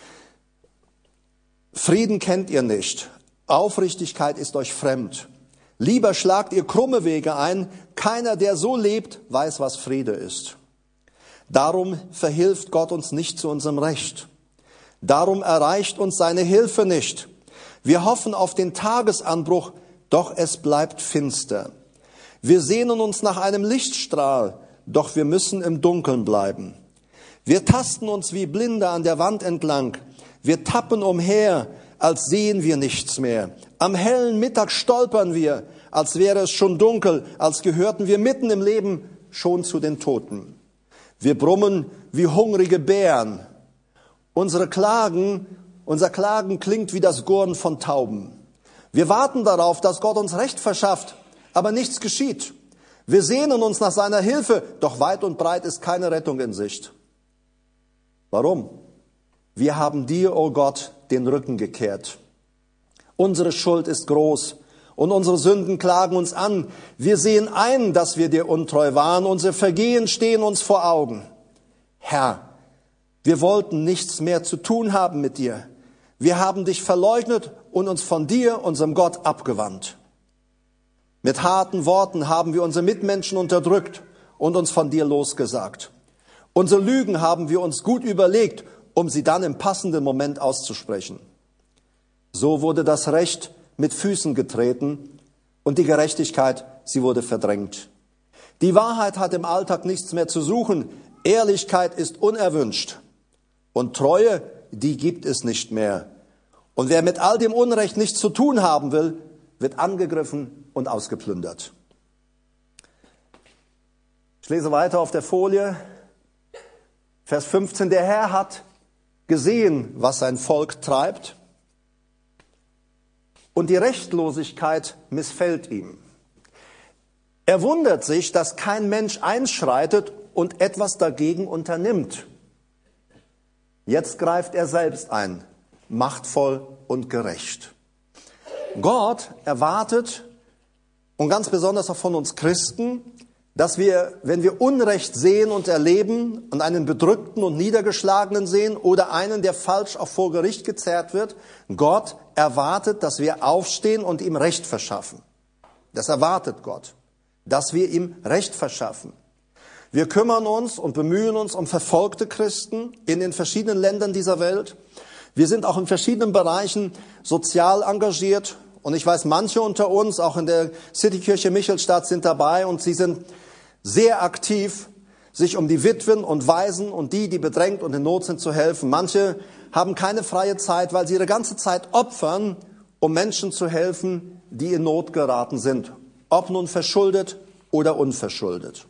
Frieden kennt ihr nicht. Aufrichtigkeit ist euch fremd. Lieber schlagt ihr krumme Wege ein. Keiner, der so lebt, weiß, was Friede ist. Darum verhilft Gott uns nicht zu unserem Recht. Darum erreicht uns seine Hilfe nicht. Wir hoffen auf den Tagesanbruch, doch es bleibt finster. Wir sehnen uns nach einem Lichtstrahl, doch wir müssen im Dunkeln bleiben. Wir tasten uns wie Blinde an der Wand entlang. Wir tappen umher, als sehen wir nichts mehr. Am hellen Mittag stolpern wir, als wäre es schon dunkel, als gehörten wir mitten im Leben schon zu den Toten. Wir brummen wie hungrige Bären. Unser Klagen klingt wie das Gurren von Tauben. Wir warten darauf, dass Gott uns Recht verschafft, aber nichts geschieht. Wir sehnen uns nach seiner Hilfe, doch weit und breit ist keine Rettung in Sicht. Warum? Wir haben dir, o Gott, den Rücken gekehrt. Unsere Schuld ist groß und unsere Sünden klagen uns an. Wir sehen ein, dass wir dir untreu waren. Unsere Vergehen stehen uns vor Augen. Herr, wir wollten nichts mehr zu tun haben mit dir. Wir haben dich verleugnet und uns von dir, unserem Gott, abgewandt. Mit harten Worten haben wir unsere Mitmenschen unterdrückt und uns von dir losgesagt. Unsere Lügen haben wir uns gut überlegt, um sie dann im passenden Moment auszusprechen. So wurde das Recht mit Füßen getreten und die Gerechtigkeit, sie wurde verdrängt. Die Wahrheit hat im Alltag nichts mehr zu suchen. Ehrlichkeit ist unerwünscht. Und Treue, die gibt es nicht mehr. Und wer mit all dem Unrecht nichts zu tun haben will, wird angegriffen und ausgeplündert. Ich lese weiter auf der Folie. Vers 15. Der Herr hat gesehen, was sein Volk treibt, und die Rechtlosigkeit missfällt ihm. Er wundert sich, dass kein Mensch einschreitet und etwas dagegen unternimmt. Jetzt greift er selbst ein, machtvoll und gerecht. Gott erwartet, und ganz besonders auch von uns Christen, dass wir, wenn wir Unrecht sehen und erleben und einen Bedrückten und Niedergeschlagenen sehen oder einen, der falsch auch vor Gericht gezerrt wird, Gott erwartet, dass wir aufstehen und ihm Recht verschaffen. Das erwartet Gott, dass wir ihm Recht verschaffen. Wir kümmern uns und bemühen uns um verfolgte Christen in den verschiedenen Ländern dieser Welt. Wir sind auch in verschiedenen Bereichen sozial engagiert. Und ich weiß, manche unter uns, auch in der Citykirche Michelstadt, sind dabei und sie sind sehr aktiv, sich um die Witwen und Waisen und die bedrängt und in Not sind, zu helfen. Manche haben keine freie Zeit, weil sie ihre ganze Zeit opfern, um Menschen zu helfen, die in Not geraten sind. Ob nun verschuldet oder unverschuldet.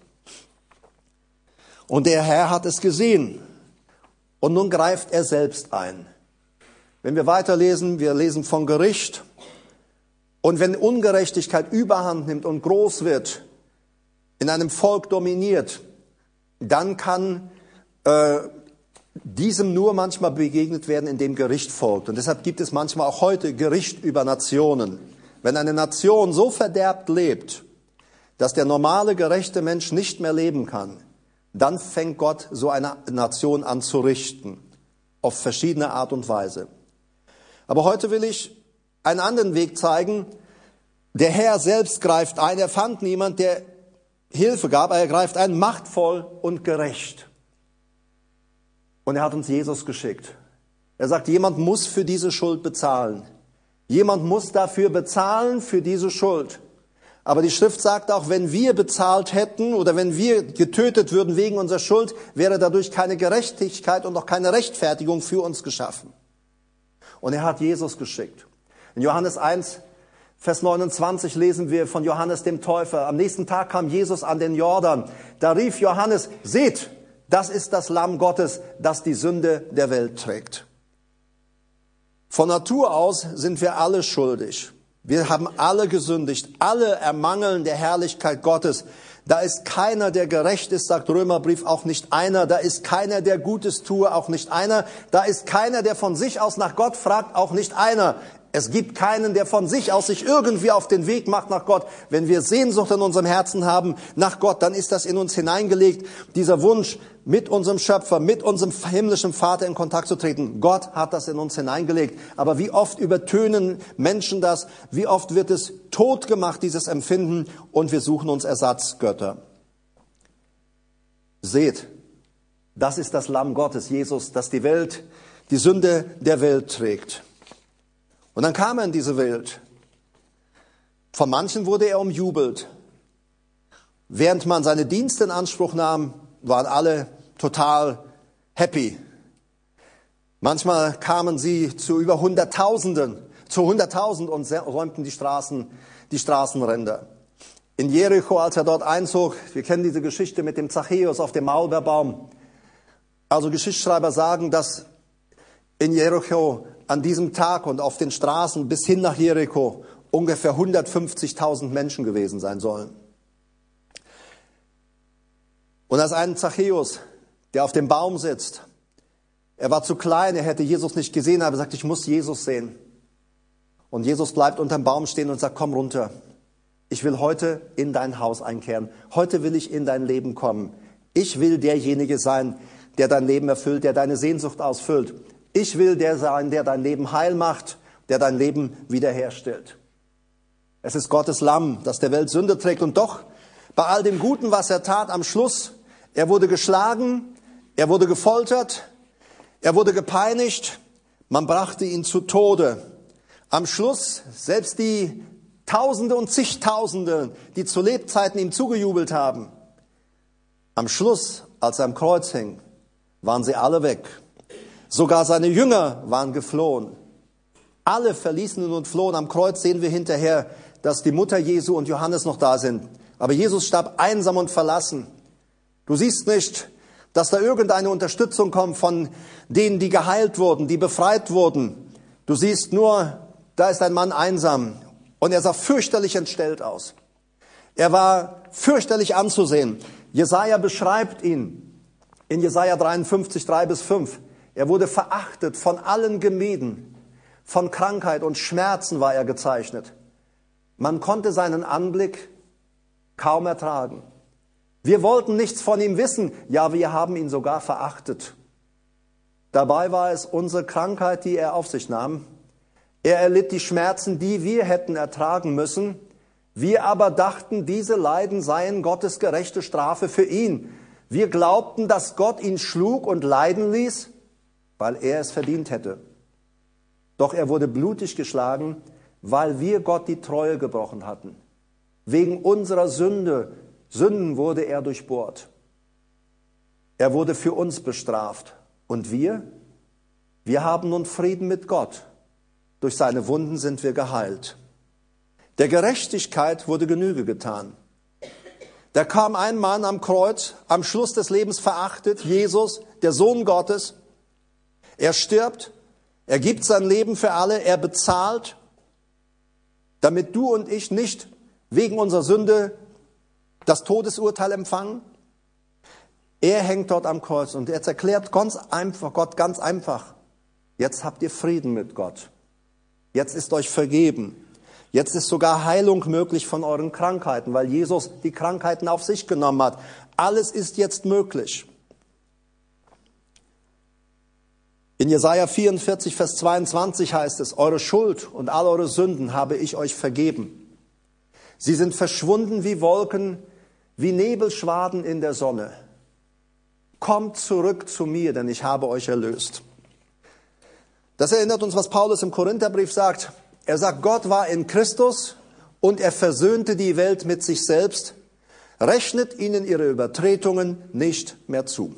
Und der Herr hat es gesehen. Und nun greift er selbst ein. Wenn wir weiterlesen, wir lesen von Gericht. Und wenn Ungerechtigkeit Überhand nimmt und groß wird, in einem Volk dominiert, dann kann diesem nur manchmal begegnet werden, indem Gericht folgt. Und deshalb gibt es manchmal auch heute Gericht über Nationen. Wenn eine Nation so verderbt lebt, dass der normale, gerechte Mensch nicht mehr leben kann, dann fängt Gott so eine Nation an zu richten, auf verschiedene Art und Weise. Aber heute will ich einen anderen Weg zeigen. Der Herr selbst greift ein. Er fand niemand, der Hilfe gab. Er greift ein, machtvoll und gerecht. Und er hat uns Jesus geschickt. Er sagt, jemand muss für diese Schuld bezahlen. Jemand muss dafür bezahlen, für diese Schuld. Aber die Schrift sagt auch, wenn wir bezahlt hätten oder wenn wir getötet würden wegen unserer Schuld, wäre dadurch keine Gerechtigkeit und auch keine Rechtfertigung für uns geschaffen. Und er hat Jesus geschickt. In Johannes 1, Vers 29 lesen wir von Johannes dem Täufer. Am nächsten Tag kam Jesus an den Jordan. Da rief Johannes, seht, das ist das Lamm Gottes, das die Sünde der Welt trägt. Von Natur aus sind wir alle schuldig. Wir haben alle gesündigt, alle ermangeln der Herrlichkeit Gottes. Da ist keiner, der gerecht ist, sagt Römerbrief, auch nicht einer. Da ist keiner, der Gutes tue, auch nicht einer. Da ist keiner, der von sich aus nach Gott fragt, auch nicht einer. Es gibt keinen, der von sich aus sich irgendwie auf den Weg macht nach Gott. Wenn wir Sehnsucht in unserem Herzen haben nach Gott, dann ist das in uns hineingelegt, dieser Wunsch, mit unserem Schöpfer, mit unserem himmlischen Vater in Kontakt zu treten. Gott hat das in uns hineingelegt. Aber wie oft übertönen Menschen das? Wie oft wird es tot gemacht, dieses Empfinden? Und wir suchen uns Ersatzgötter. Seht, das ist das Lamm Gottes, Jesus, das die Sünde der Welt trägt. Und dann kam er in diese Welt. Von manchen wurde er umjubelt. Während man seine Dienste in Anspruch nahm, waren alle total happy. Manchmal kamen sie zu über zu 100.000 und räumten die Straßenränder. In Jericho, als er dort einzog, wir kennen diese Geschichte mit dem Zachäus auf dem Maulbeerbaum. Also Geschichtsschreiber sagen, dass in Jericho an diesem Tag und auf den Straßen bis hin nach Jericho ungefähr 150.000 Menschen gewesen sein sollen. Und als ein Zachäus, der auf dem Baum sitzt, er war zu klein, er hätte Jesus nicht gesehen, aber er sagt, ich muss Jesus sehen. Und Jesus bleibt unterm Baum stehen und sagt, komm runter. Ich will heute in dein Haus einkehren. Heute will ich in dein Leben kommen. Ich will derjenige sein, der dein Leben erfüllt, der deine Sehnsucht ausfüllt. Ich will der sein, der dein Leben heil macht, der dein Leben wiederherstellt. Es ist Gottes Lamm, das der Welt Sünde trägt. Und doch, bei all dem Guten, was er tat, am Schluss, er wurde geschlagen, er wurde gefoltert, er wurde gepeinigt, man brachte ihn zu Tode. Am Schluss, selbst die Tausende und Zigtausende, die zu Lebzeiten ihm zugejubelt haben, am Schluss, als er am Kreuz hing, waren sie alle weg. Sogar seine Jünger waren geflohen. Alle verließen ihn und flohen. Am Kreuz sehen wir hinterher, dass die Mutter Jesu und Johannes noch da sind. Aber Jesus starb einsam und verlassen. Du siehst nicht, dass da irgendeine Unterstützung kommt von denen, die geheilt wurden, die befreit wurden. Du siehst nur, da ist ein Mann einsam und er sah fürchterlich entstellt aus. Er war fürchterlich anzusehen. Jesaja beschreibt ihn in Jesaja 53, 3-5. Er wurde verachtet von allen gemieden. Von Krankheit und Schmerzen war er gezeichnet. Man konnte seinen Anblick kaum ertragen. Wir wollten nichts von ihm wissen. Ja, wir haben ihn sogar verachtet. Dabei war es unsere Krankheit, die er auf sich nahm. Er erlitt die Schmerzen, die wir hätten ertragen müssen. Wir aber dachten, diese Leiden seien Gottes gerechte Strafe für ihn. Wir glaubten, dass Gott ihn schlug und leiden ließ, weil er es verdient hätte. Doch er wurde blutig geschlagen, weil wir Gott die Treue gebrochen hatten. Wegen unserer Sünden wurde er durchbohrt. Er wurde für uns bestraft. Und wir haben nun Frieden mit Gott. Durch seine Wunden sind wir geheilt. Der Gerechtigkeit wurde Genüge getan. Da kam ein Mann am Kreuz, am Schluss des Lebens verachtet, Jesus, der Sohn Gottes. Er stirbt, er gibt sein Leben für alle, er bezahlt, damit du und ich nicht wegen unserer Sünde das Todesurteil empfangen. Er hängt dort am Kreuz und jetzt erklärt Gott ganz einfach, jetzt habt ihr Frieden mit Gott. Jetzt ist euch vergeben. Jetzt ist sogar Heilung möglich von euren Krankheiten, weil Jesus die Krankheiten auf sich genommen hat. Alles ist jetzt möglich. In Jesaja 44, Vers 22 heißt es, eure Schuld und all eure Sünden habe ich euch vergeben. Sie sind verschwunden wie Wolken, wie Nebelschwaden in der Sonne. Kommt zurück zu mir, denn ich habe euch erlöst. Das erinnert uns, was Paulus im Korintherbrief sagt. Er sagt, Gott war in Christus und er versöhnte die Welt mit sich selbst, rechnet ihnen ihre Übertretungen nicht mehr zu.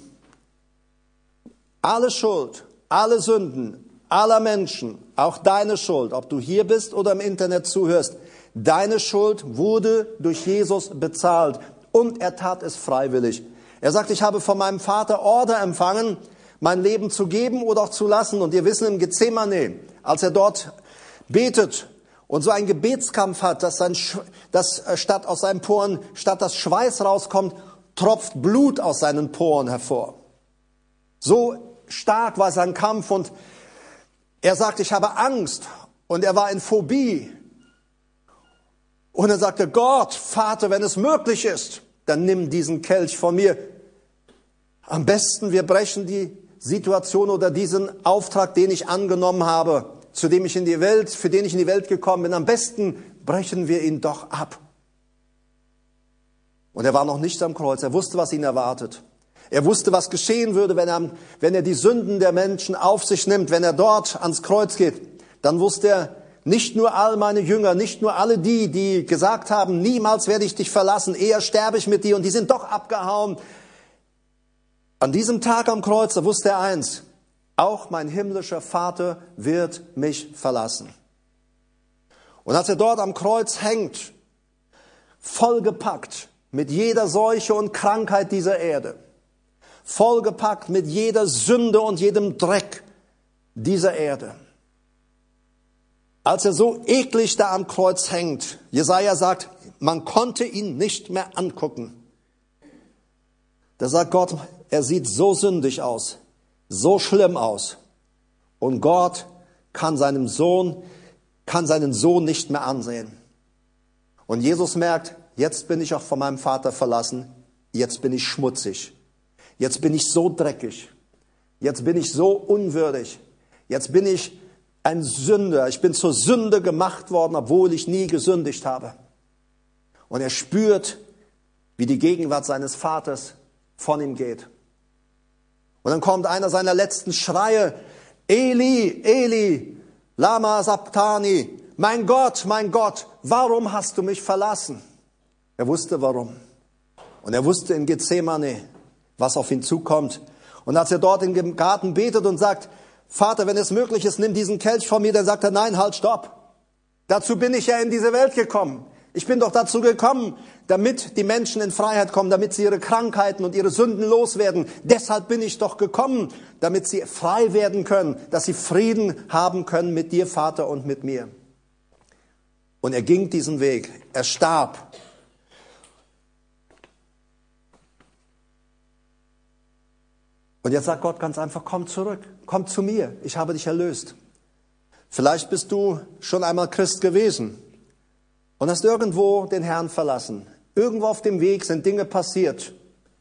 Alle Schuld, alle Sünden, aller Menschen, auch deine Schuld, ob du hier bist oder im Internet zuhörst, deine Schuld wurde durch Jesus bezahlt und er tat es freiwillig. Er sagt, ich habe von meinem Vater Order empfangen, mein Leben zu geben oder auch zu lassen. Und wir wissen im Gethsemane, als er dort betet und so einen Gebetskampf hat, dass statt aus seinen Poren, statt dass Schweiß rauskommt, tropft Blut aus seinen Poren hervor. So stark war sein Kampf und er sagt, ich habe Angst und er war in Phobie. Und er sagte, Gott, Vater, wenn es möglich ist, dann nimm diesen Kelch von mir. Am besten, wir brechen die Situation oder diesen Auftrag, den ich angenommen habe, für den ich in die Welt gekommen bin. Am besten brechen wir ihn doch ab. Und er war noch nicht am Kreuz. Er wusste, was ihn erwartet. Er wusste, was geschehen würde, wenn er die Sünden der Menschen auf sich nimmt, wenn er dort ans Kreuz geht. Dann wusste er, nicht nur all meine Jünger, nicht nur alle die gesagt haben, niemals werde ich dich verlassen, eher sterbe ich mit dir, und die sind doch abgehauen. An diesem Tag am Kreuz, da wusste er eins, auch mein himmlischer Vater wird mich verlassen. Und als er dort am Kreuz hängt, vollgepackt mit jeder Seuche und Krankheit dieser Erde, vollgepackt mit jeder Sünde und jedem Dreck dieser Erde, als er so eklig da am Kreuz hängt, Jesaja sagt, man konnte ihn nicht mehr angucken. Da sagt Gott, er sieht so sündig aus, so schlimm aus. Und Gott kann seinen Sohn nicht mehr ansehen. Und Jesus merkt, jetzt bin ich auch von meinem Vater verlassen, jetzt bin ich schmutzig, jetzt bin ich so dreckig, jetzt bin ich so unwürdig, jetzt bin ich ein Sünder, ich bin zur Sünde gemacht worden, obwohl ich nie gesündigt habe. Und er spürt, wie die Gegenwart seines Vaters von ihm geht. Und dann kommt einer seiner letzten Schreie, Eli, Eli, lama sabachthani, mein Gott, warum hast du mich verlassen? Er wusste warum. Und er wusste in Gethsemane, was auf ihn zukommt. Und als er dort im Garten betet und sagt, Vater, wenn es möglich ist, nimm diesen Kelch von mir, dann sagt er, nein, halt, stopp. Dazu bin ich ja in diese Welt gekommen. Ich bin doch dazu gekommen, damit die Menschen in Freiheit kommen, damit sie ihre Krankheiten und ihre Sünden loswerden. Deshalb bin ich doch gekommen, damit sie frei werden können, dass sie Frieden haben können mit dir, Vater, und mit mir. Und er ging diesen Weg. Er starb. Und jetzt sagt Gott ganz einfach, komm zurück, komm zu mir, ich habe dich erlöst. Vielleicht bist du schon einmal Christ gewesen und hast irgendwo den Herrn verlassen. Irgendwo auf dem Weg sind Dinge passiert.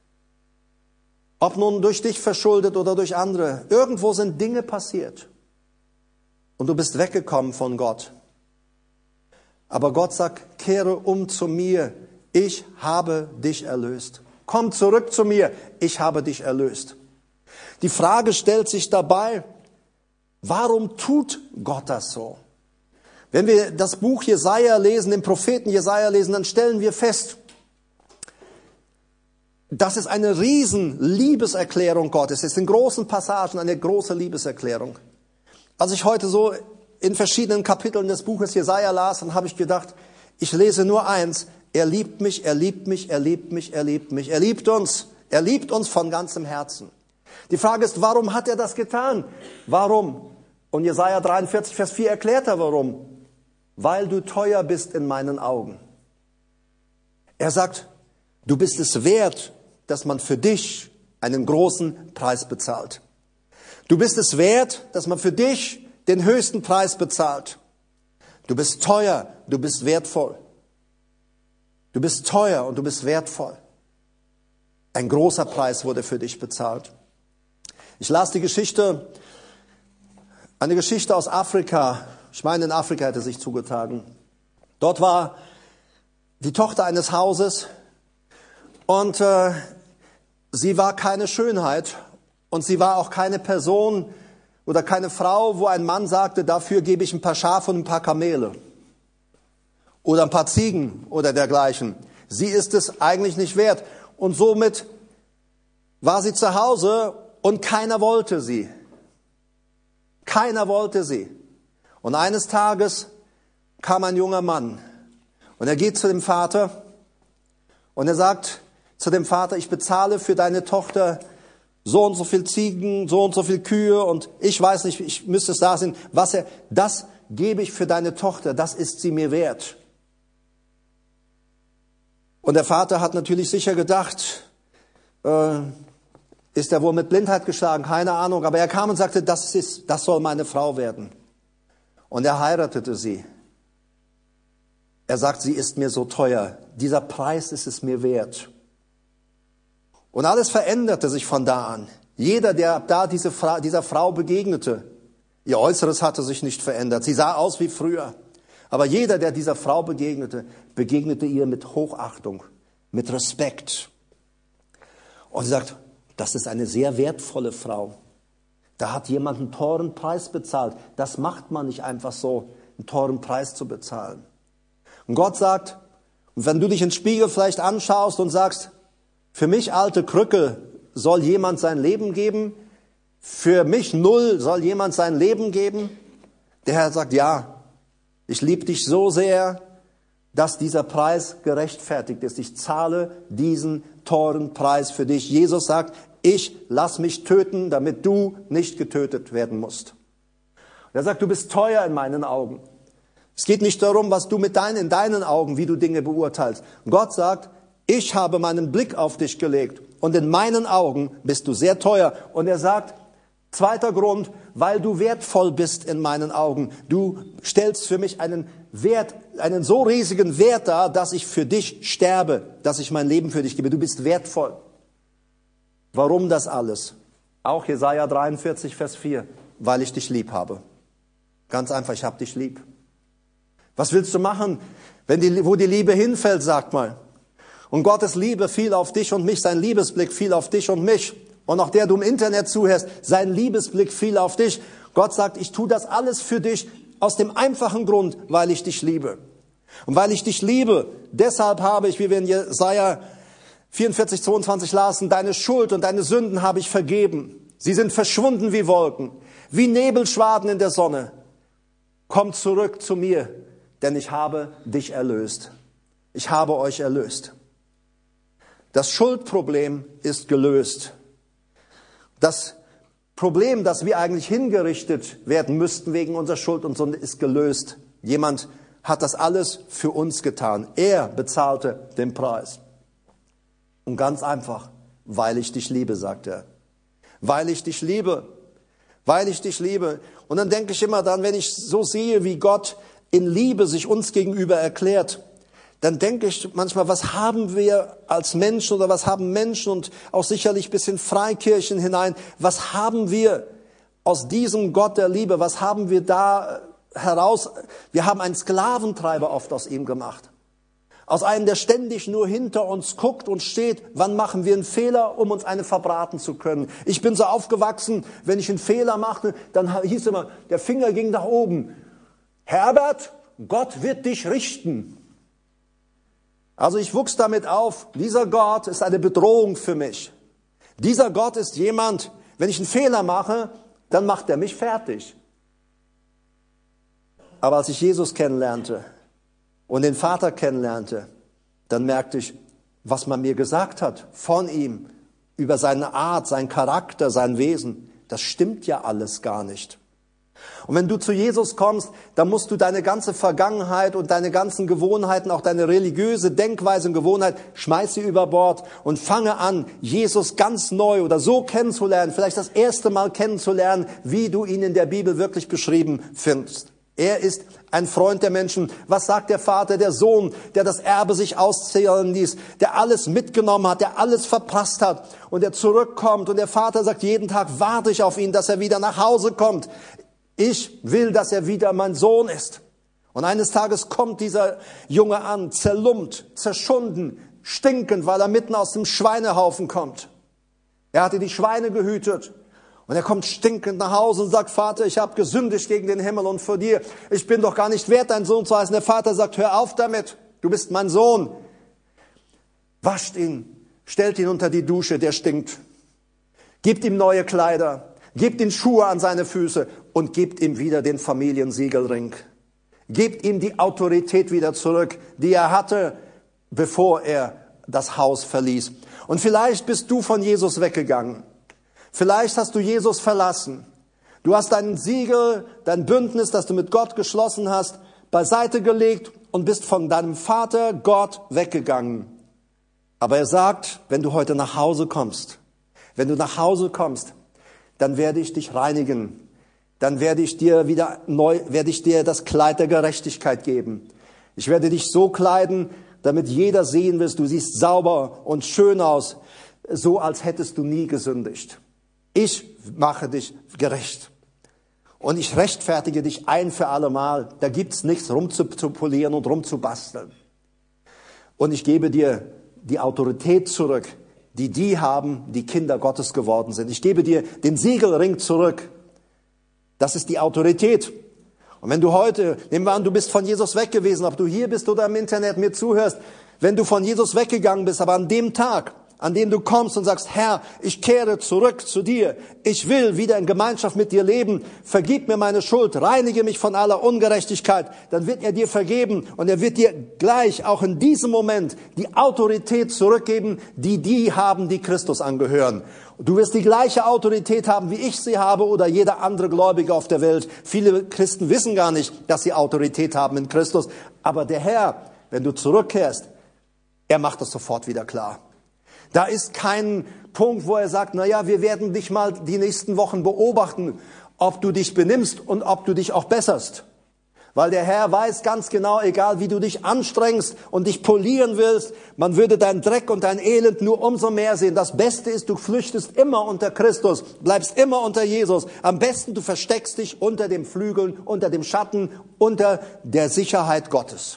Ob nun durch dich verschuldet oder durch andere. Irgendwo sind Dinge passiert. Und du bist weggekommen von Gott. Aber Gott sagt, kehre um zu mir, ich habe dich erlöst. Komm zurück zu mir, ich habe dich erlöst. Die Frage stellt sich dabei, warum tut Gott das so? Wenn wir das Buch Jesaja lesen, den Propheten Jesaja lesen, dann stellen wir fest, das ist eine riesen Liebeserklärung Gottes. Es ist in großen Passagen eine große Liebeserklärung. Als ich heute so in verschiedenen Kapiteln des Buches Jesaja las, dann habe ich gedacht, ich lese nur eins, er liebt mich, er liebt mich, er liebt mich, er liebt mich, er liebt uns von ganzem Herzen. Die Frage ist, warum hat er das getan? Warum? Und Jesaja 43, Vers 4 erklärt er warum. Weil du teuer bist in meinen Augen. Er sagt, du bist es wert, dass man für dich einen großen Preis bezahlt. Du bist es wert, dass man für dich den höchsten Preis bezahlt. Du bist teuer, du bist wertvoll. Du bist teuer und du bist wertvoll. Ein großer Preis wurde für dich bezahlt. Ich las eine Geschichte aus Afrika. Ich meine, in Afrika hätte sich zugetragen. Dort war die Tochter eines Hauses und sie war keine Schönheit und sie war auch keine Person oder keine Frau, wo ein Mann sagte, dafür gebe ich ein paar Schafe und ein paar Kamele oder ein paar Ziegen oder dergleichen. Sie ist es eigentlich nicht wert. Und somit war sie zu Hause und keiner wollte sie. Keiner wollte sie. Und eines Tages kam ein junger Mann und er geht zu dem Vater und er sagt zu dem Vater, ich bezahle für deine Tochter so und so viel Ziegen, so und so viel Kühe und ich weiß nicht, ich müsste es da sehen, gebe ich für deine Tochter, das ist sie mir wert. Und der Vater hat natürlich sicher gedacht, ist er wohl mit Blindheit geschlagen? Keine Ahnung. Aber er kam und sagte, das soll meine Frau werden. Und er heiratete sie. Er sagt, sie ist mir so teuer. Dieser Preis ist es mir wert. Und alles veränderte sich von da an. Jeder, der da dieser Frau begegnete, ihr Äußeres hatte sich nicht verändert. Sie sah aus wie früher. Aber jeder, der dieser Frau begegnete ihr mit Hochachtung, mit Respekt. Und sie sagt, das ist eine sehr wertvolle Frau. Da hat jemand einen teuren Preis bezahlt. Das macht man nicht einfach so, einen teuren Preis zu bezahlen. Und Gott sagt, wenn du dich ins Spiegel vielleicht anschaust und sagst, für mich alte Krücke soll jemand sein Leben geben, für mich null soll jemand sein Leben geben. Der Herr sagt, ja, ich liebe dich so sehr, dass dieser Preis gerechtfertigt ist. Ich zahle diesen teuren Preis für dich. Jesus sagt, ich lass mich töten, damit du nicht getötet werden musst. Er sagt, du bist teuer in meinen Augen. Es geht nicht darum, was du in deinen Augen, wie du Dinge beurteilst. Gott sagt, ich habe meinen Blick auf dich gelegt und in meinen Augen bist du sehr teuer. Und er sagt, zweiter Grund, weil du wertvoll bist in meinen Augen. Du stellst für mich einen so riesigen Wert dar, dass ich für dich sterbe, dass ich mein Leben für dich gebe. Du bist wertvoll. Warum das alles? Auch Jesaja 43, Vers 4. Weil ich dich lieb habe. Ganz einfach, ich habe dich lieb. Was willst du machen, wo die Liebe hinfällt, sag mal. Und Gottes Liebe fiel auf dich und mich, sein Liebesblick fiel auf dich und mich. Und auch der du im Internet zuhörst, sein Liebesblick fiel auf dich. Gott sagt, ich tue das alles für dich aus dem einfachen Grund, weil ich dich liebe. Und weil ich dich liebe, deshalb habe ich, wie wir in Jesaja 44, 22 lasen, deine Schuld und deine Sünden habe ich vergeben. Sie sind verschwunden wie Wolken, wie Nebelschwaden in der Sonne. Komm zurück zu mir, denn ich habe dich erlöst. Ich habe euch erlöst. Das Schuldproblem ist gelöst. Das Problem, dass wir eigentlich hingerichtet werden müssten wegen unserer Schuld und Sünde, ist gelöst. Jemand hat das alles für uns getan. Er bezahlte den Preis. Und ganz einfach, weil ich dich liebe, sagt er. Weil ich dich liebe. Weil ich dich liebe. Und dann denke ich immer dann, wenn ich so sehe, wie Gott in Liebe sich uns gegenüber erklärt, dann denke ich manchmal, was haben wir als Menschen oder was haben Menschen und auch sicherlich bis in Freikirchen hinein, was haben wir aus diesem Gott der Liebe, was haben wir da heraus? Wir haben einen Sklaventreiber oft aus ihm gemacht. Aus einem, der ständig nur hinter uns guckt und steht, wann machen wir einen Fehler, um uns eine verbraten zu können. Ich bin so aufgewachsen, wenn ich einen Fehler machte, dann hieß immer, der Finger ging nach oben. Herbert, Gott wird dich richten. Also ich wuchs damit auf, dieser Gott ist eine Bedrohung für mich. Dieser Gott ist jemand, wenn ich einen Fehler mache, dann macht er mich fertig. Aber als ich Jesus kennenlernte und den Vater kennenlernte, dann merkte ich, was man mir gesagt hat von ihm, über seine Art, sein Charakter, sein Wesen, das stimmt ja alles gar nicht. Und wenn du zu Jesus kommst, dann musst du deine ganze Vergangenheit und deine ganzen Gewohnheiten, auch deine religiöse Denkweise und Gewohnheit, schmeiß sie über Bord und fange an, Jesus ganz neu oder so kennenzulernen, vielleicht das erste Mal kennenzulernen, wie du ihn in der Bibel wirklich beschrieben findest. Er ist ein Freund der Menschen. Was sagt der Vater, der Sohn, der das Erbe sich auszählen ließ, der alles mitgenommen hat, der alles verprasst hat und der zurückkommt und der Vater sagt, jeden Tag warte ich auf ihn, dass er wieder nach Hause kommt. Ich will, dass er wieder mein Sohn ist. Und eines Tages kommt dieser Junge an, zerlumpt, zerschunden, stinkend, weil er mitten aus dem Schweinehaufen kommt. Er hatte die Schweine gehütet. Und er kommt stinkend nach Hause und sagt, Vater, ich habe gesündigt gegen den Himmel und vor dir. Ich bin doch gar nicht wert, dein Sohn zu heißen. Der Vater sagt, hör auf damit, du bist mein Sohn. Wascht ihn, stellt ihn unter die Dusche, der stinkt. Gebt ihm neue Kleider. Gebt ihm Schuhe an seine Füße und gebt ihm wieder den Familiensiegelring. Gebt ihm die Autorität wieder zurück, die er hatte, bevor er das Haus verließ. Und vielleicht bist du von Jesus weggegangen. Vielleicht hast du Jesus verlassen. Du hast dein Siegel, dein Bündnis, das du mit Gott geschlossen hast, beiseite gelegt und bist von deinem Vater Gott weggegangen. Aber er sagt, wenn du heute nach Hause kommst, dann werde ich dich reinigen. Dann werde ich dir das Kleid der Gerechtigkeit geben. Ich werde dich so kleiden, damit jeder sehen wird, du siehst sauber und schön aus, so als hättest du nie gesündigt. Ich mache dich gerecht. Und ich rechtfertige dich ein für alle Mal. Da gibt's nichts rumzupolieren und rumzubasteln. Und ich gebe dir die Autorität zurück, die haben, die Kinder Gottes geworden sind. Ich gebe dir den Siegelring zurück. Das ist die Autorität. Und wenn du heute, nehmen wir an, du bist von Jesus weg gewesen, ob du hier bist oder im Internet mir zuhörst, wenn du von Jesus weggegangen bist, aber an dem Tag, an dem du kommst und sagst, Herr, ich kehre zurück zu dir. Ich will wieder in Gemeinschaft mit dir leben. Vergib mir meine Schuld, reinige mich von aller Ungerechtigkeit. Dann wird er dir vergeben und er wird dir gleich auch in diesem Moment die Autorität zurückgeben, die haben, die Christus angehören. Du wirst die gleiche Autorität haben, wie ich sie habe oder jeder andere Gläubige auf der Welt. Viele Christen wissen gar nicht, dass sie Autorität haben in Christus. Aber der Herr, wenn du zurückkehrst, er macht das sofort wieder klar. Da ist kein Punkt, wo er sagt, wir werden dich mal die nächsten Wochen beobachten, ob du dich benimmst und ob du dich auch besserst. Weil der Herr weiß ganz genau, egal wie du dich anstrengst und dich polieren willst, man würde deinen Dreck und dein Elend nur umso mehr sehen. Das Beste ist, du flüchtest immer unter Christus, bleibst immer unter Jesus. Am besten, du versteckst dich unter den Flügeln, unter dem Schatten, unter der Sicherheit Gottes.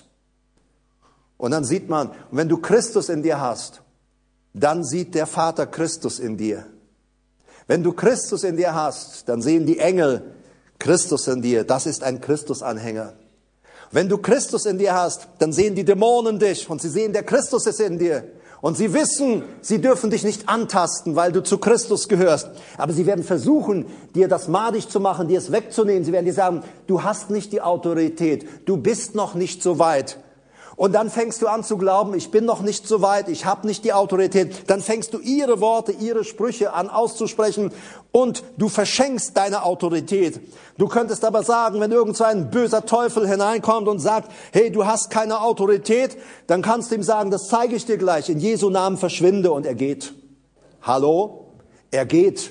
Und dann sieht man, wenn du Christus in dir hast, dann sieht der Vater Christus in dir. Wenn du Christus in dir hast, dann sehen die Engel Christus in dir. Das ist ein Christusanhänger. Wenn du Christus in dir hast, dann sehen die Dämonen dich und sie sehen, der Christus ist in dir. Und sie wissen, sie dürfen dich nicht antasten, weil du zu Christus gehörst. Aber sie werden versuchen, dir das madig zu machen, dir es wegzunehmen. Sie werden dir sagen, du hast nicht die Autorität, du bist noch nicht so weit. Und dann fängst du an zu glauben, ich bin noch nicht so weit, ich habe nicht die Autorität. Dann fängst du ihre Worte, ihre Sprüche an auszusprechen und du verschenkst deine Autorität. Du könntest aber sagen, wenn irgend so ein böser Teufel hineinkommt und sagt, hey, du hast keine Autorität, dann kannst du ihm sagen, das zeige ich dir gleich, in Jesu Namen verschwinde, und er geht. Hallo? Er geht.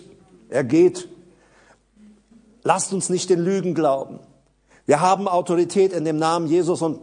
Lasst uns nicht den Lügen glauben. Wir haben Autorität in dem Namen Jesus und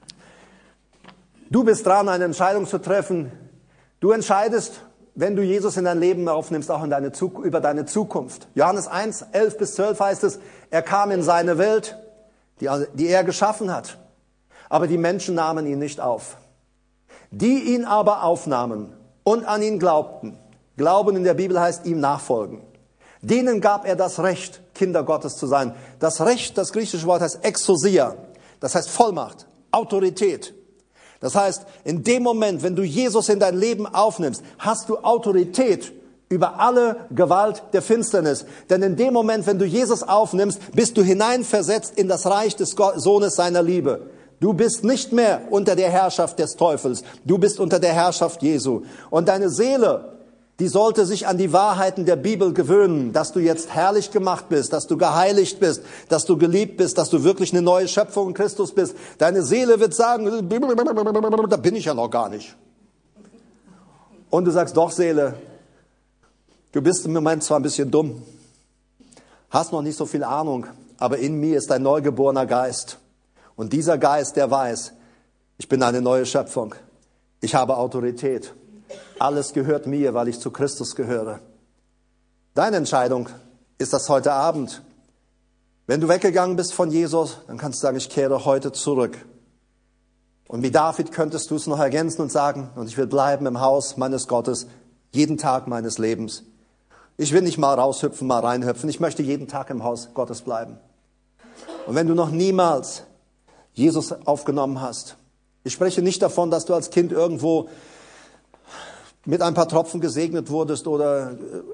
du bist dran, eine Entscheidung zu treffen. Du entscheidest, wenn du Jesus in dein Leben aufnimmst, auch über deine Zukunft. Johannes 1, 11-12 heißt es, er kam in seine Welt, die er geschaffen hat. Aber die Menschen nahmen ihn nicht auf. Die ihn aber aufnahmen und an ihn glaubten. Glauben in der Bibel heißt ihm nachfolgen. Denen gab er das Recht, Kinder Gottes zu sein. Das Recht, das griechische Wort heißt Exousia. Das heißt Vollmacht, Autorität. Das heißt, in dem Moment, wenn du Jesus in dein Leben aufnimmst, hast du Autorität über alle Gewalt der Finsternis. Denn in dem Moment, wenn du Jesus aufnimmst, bist du hineinversetzt in das Reich des Sohnes seiner Liebe. Du bist nicht mehr unter der Herrschaft des Teufels. Du bist unter der Herrschaft Jesu. Und deine Seele, die sollte sich an die Wahrheiten der Bibel gewöhnen, dass du jetzt herrlich gemacht bist, dass du geheiligt bist, dass du geliebt bist, dass du wirklich eine neue Schöpfung in Christus bist. Deine Seele wird sagen, da bin ich ja noch gar nicht. Und du sagst, doch Seele, du bist im Moment zwar ein bisschen dumm, hast noch nicht so viel Ahnung, aber in mir ist ein neugeborener Geist. Und dieser Geist, der weiß, ich bin eine neue Schöpfung, ich habe Autorität. Alles gehört mir, weil ich zu Christus gehöre. Deine Entscheidung ist das heute Abend. Wenn du weggegangen bist von Jesus, dann kannst du sagen, ich kehre heute zurück. Und wie David könntest du es noch ergänzen und sagen, und ich will bleiben im Haus meines Gottes, jeden Tag meines Lebens. Ich will nicht mal raushüpfen, mal reinhüpfen. Ich möchte jeden Tag im Haus Gottes bleiben. Und wenn du noch niemals Jesus aufgenommen hast, ich spreche nicht davon, dass du als Kind irgendwo mit ein paar Tropfen gesegnet wurdest oder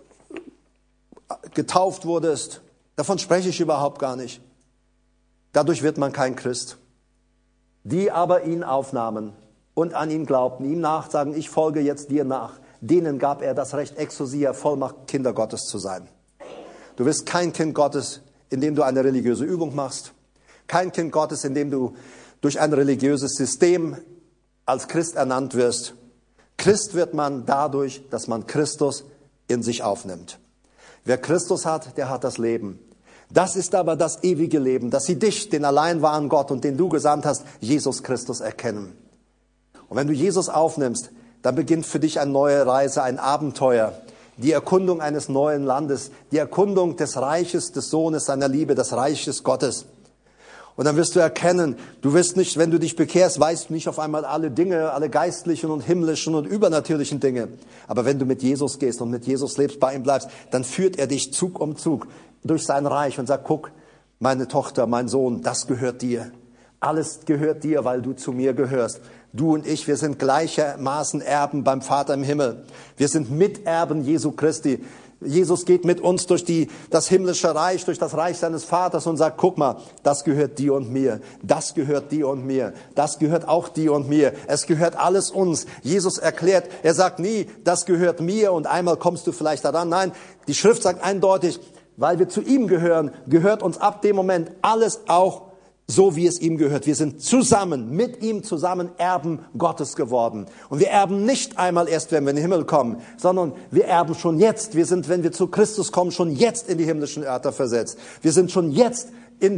getauft wurdest. Davon spreche ich überhaupt gar nicht. Dadurch wird man kein Christ. Die aber ihn aufnahmen und an ihn glaubten, ihm nachsagen, ich folge jetzt dir nach, denen gab er das Recht, Exousia, Vollmacht, Kinder Gottes zu sein. Du wirst kein Kind Gottes, indem du eine religiöse Übung machst. Kein Kind Gottes, indem du durch ein religiöses System als Christ ernannt wirst. Christ wird man dadurch, dass man Christus in sich aufnimmt. Wer Christus hat, der hat das Leben. Das ist aber das ewige Leben, dass sie dich, den allein wahren Gott und den du gesandt hast, Jesus Christus erkennen. Und wenn du Jesus aufnimmst, dann beginnt für dich eine neue Reise, ein Abenteuer, die Erkundung eines neuen Landes, die Erkundung des Reiches des Sohnes seiner Liebe, des Reiches Gottes. Und dann wirst du erkennen, du wirst nicht, wenn du dich bekehrst, weißt du nicht auf einmal alle Dinge, alle geistlichen und himmlischen und übernatürlichen Dinge. Aber wenn du mit Jesus gehst und mit Jesus lebst, bei ihm bleibst, dann führt er dich Zug um Zug durch sein Reich und sagt, guck, meine Tochter, mein Sohn, das gehört dir. Alles gehört dir, weil du zu mir gehörst. Du und ich, wir sind gleichermaßen Erben beim Vater im Himmel. Wir sind Miterben Jesu Christi. Jesus geht mit uns durch das himmlische Reich, durch das Reich seines Vaters und sagt, guck mal, das gehört dir und mir, das gehört dir und mir, das gehört auch dir und mir, es gehört alles uns. Jesus erklärt, er sagt nie, das gehört mir und einmal kommst du vielleicht daran. Nein, die Schrift sagt eindeutig, weil wir zu ihm gehören, gehört uns ab dem Moment alles auch so, wie es ihm gehört. Wir sind zusammen, mit ihm zusammen Erben Gottes geworden. Und wir erben nicht einmal erst, wenn wir in den Himmel kommen, sondern wir erben schon jetzt. Wir sind, wenn wir zu Christus kommen, schon jetzt in die himmlischen Örter versetzt. Wir sind schon jetzt in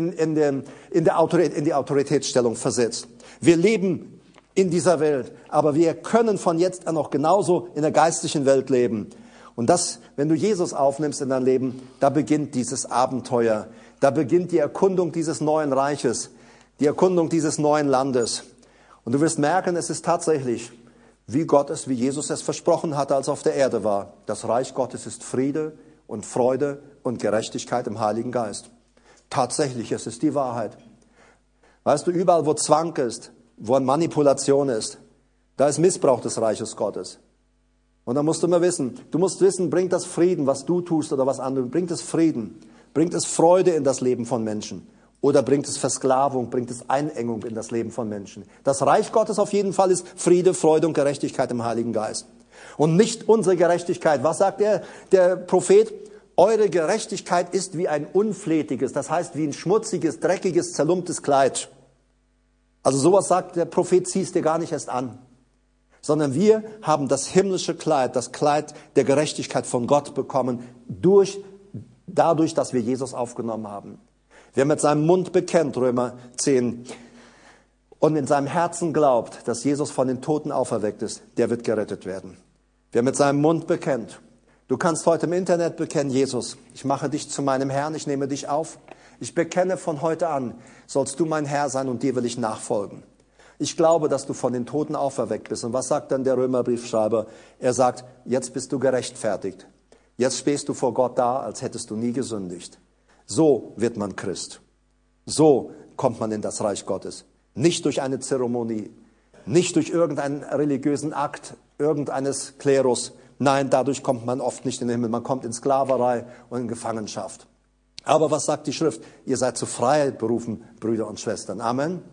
die Autoritätsstellung versetzt. Wir leben in dieser Welt, aber wir können von jetzt an auch genauso in der geistlichen Welt leben. Und das, wenn du Jesus aufnimmst in dein Leben, da beginnt dieses Abenteuer. Da beginnt die Erkundung dieses neuen Reiches, die Erkundung dieses neuen Landes. Und du wirst merken, es ist tatsächlich, wie Jesus es versprochen hatte, als er auf der Erde war. Das Reich Gottes ist Friede und Freude und Gerechtigkeit im Heiligen Geist. Tatsächlich, es ist die Wahrheit. Weißt du, überall, wo Zwang ist, wo Manipulation ist, da ist Missbrauch des Reiches Gottes. Und da musst du immer wissen, bringt das Frieden, was du tust oder was andere, bringt es Frieden? Bringt es Freude in das Leben von Menschen? Oder bringt es Versklavung, bringt es Einengung in das Leben von Menschen? Das Reich Gottes auf jeden Fall ist Friede, Freude und Gerechtigkeit im Heiligen Geist. Und nicht unsere Gerechtigkeit. Was sagt der Prophet? Eure Gerechtigkeit ist wie ein unflätiges, das heißt wie ein schmutziges, dreckiges, zerlumptes Kleid. Also sowas sagt der Prophet, zieh's dir gar nicht erst an. Sondern wir haben das himmlische Kleid, das Kleid der Gerechtigkeit von Gott bekommen, dadurch, dass wir Jesus aufgenommen haben. Wer mit seinem Mund bekennt, Römer 10, und in seinem Herzen glaubt, dass Jesus von den Toten auferweckt ist, der wird gerettet werden. Wer mit seinem Mund bekennt, du kannst heute im Internet bekennen, Jesus, ich mache dich zu meinem Herrn, ich nehme dich auf. Ich bekenne von heute an, sollst du mein Herr sein und dir will ich nachfolgen. Ich glaube, dass du von den Toten auferweckt bist. Und was sagt dann der Römerbriefschreiber? Er sagt, jetzt bist du gerechtfertigt. Jetzt stehst du vor Gott da, als hättest du nie gesündigt. So wird man Christ. So kommt man in das Reich Gottes. Nicht durch eine Zeremonie, nicht durch irgendeinen religiösen Akt, irgendeines Klerus. Nein, dadurch kommt man oft nicht in den Himmel. Man kommt in Sklaverei und in Gefangenschaft. Aber was sagt die Schrift? Ihr seid zur Freiheit berufen, Brüder und Schwestern. Amen.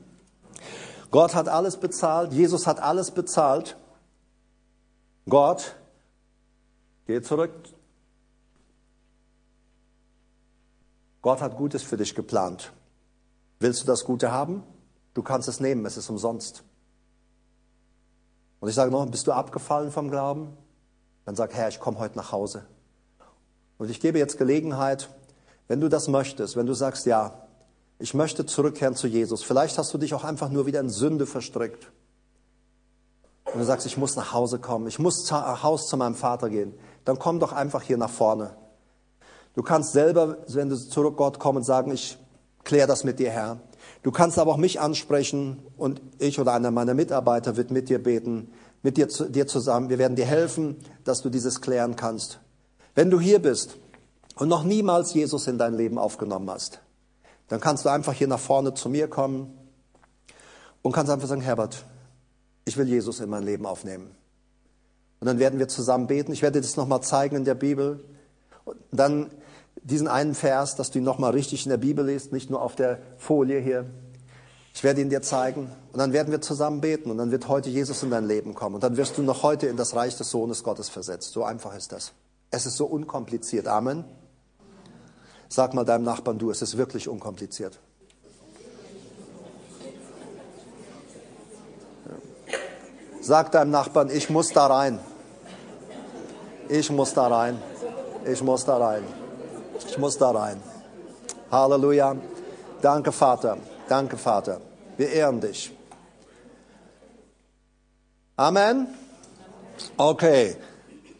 Gott hat alles bezahlt. Jesus hat alles bezahlt. Gott, geh zurück. Gott hat Gutes für dich geplant. Willst du das Gute haben? Du kannst es nehmen, es ist umsonst. Und ich sage noch, bist du abgefallen vom Glauben? Dann sag, Herr, ich komme heute nach Hause. Und ich gebe jetzt Gelegenheit, wenn du das möchtest, wenn du sagst, ja, ich möchte zurückkehren zu Jesus. Vielleicht hast du dich auch einfach nur wieder in Sünde verstrickt. Und du sagst, ich muss nach Hause kommen, ich muss nach Haus zu meinem Vater gehen. Dann komm doch einfach hier nach vorne. Du kannst selber, wenn du zurück Gott kommst, sagen, ich kläre das mit dir, Herr. Du kannst aber auch mich ansprechen und ich oder einer meiner Mitarbeiter wird mit dir beten, mit dir zusammen. Wir werden dir helfen, dass du dieses klären kannst. Wenn du hier bist und noch niemals Jesus in dein Leben aufgenommen hast, dann kannst du einfach hier nach vorne zu mir kommen und kannst einfach sagen, Herbert, ich will Jesus in mein Leben aufnehmen. Und dann werden wir zusammen beten. Ich werde dir das nochmal zeigen in der Bibel. Und dann diesen einen Vers, dass du ihn nochmal richtig in der Bibel liest, nicht nur auf der Folie hier. Ich werde ihn dir zeigen. Und dann werden wir zusammen beten. Und dann wird heute Jesus in dein Leben kommen. Und dann wirst du noch heute in das Reich des Sohnes Gottes versetzt. So einfach ist das. Es ist so unkompliziert. Amen. Sag mal deinem Nachbarn, du, es ist wirklich unkompliziert. Sag deinem Nachbarn, ich muss da rein. Ich muss da rein. Ich muss da rein. Ich muss da rein. Halleluja. Danke, Vater. Danke, Vater. Wir ehren dich. Amen. Okay.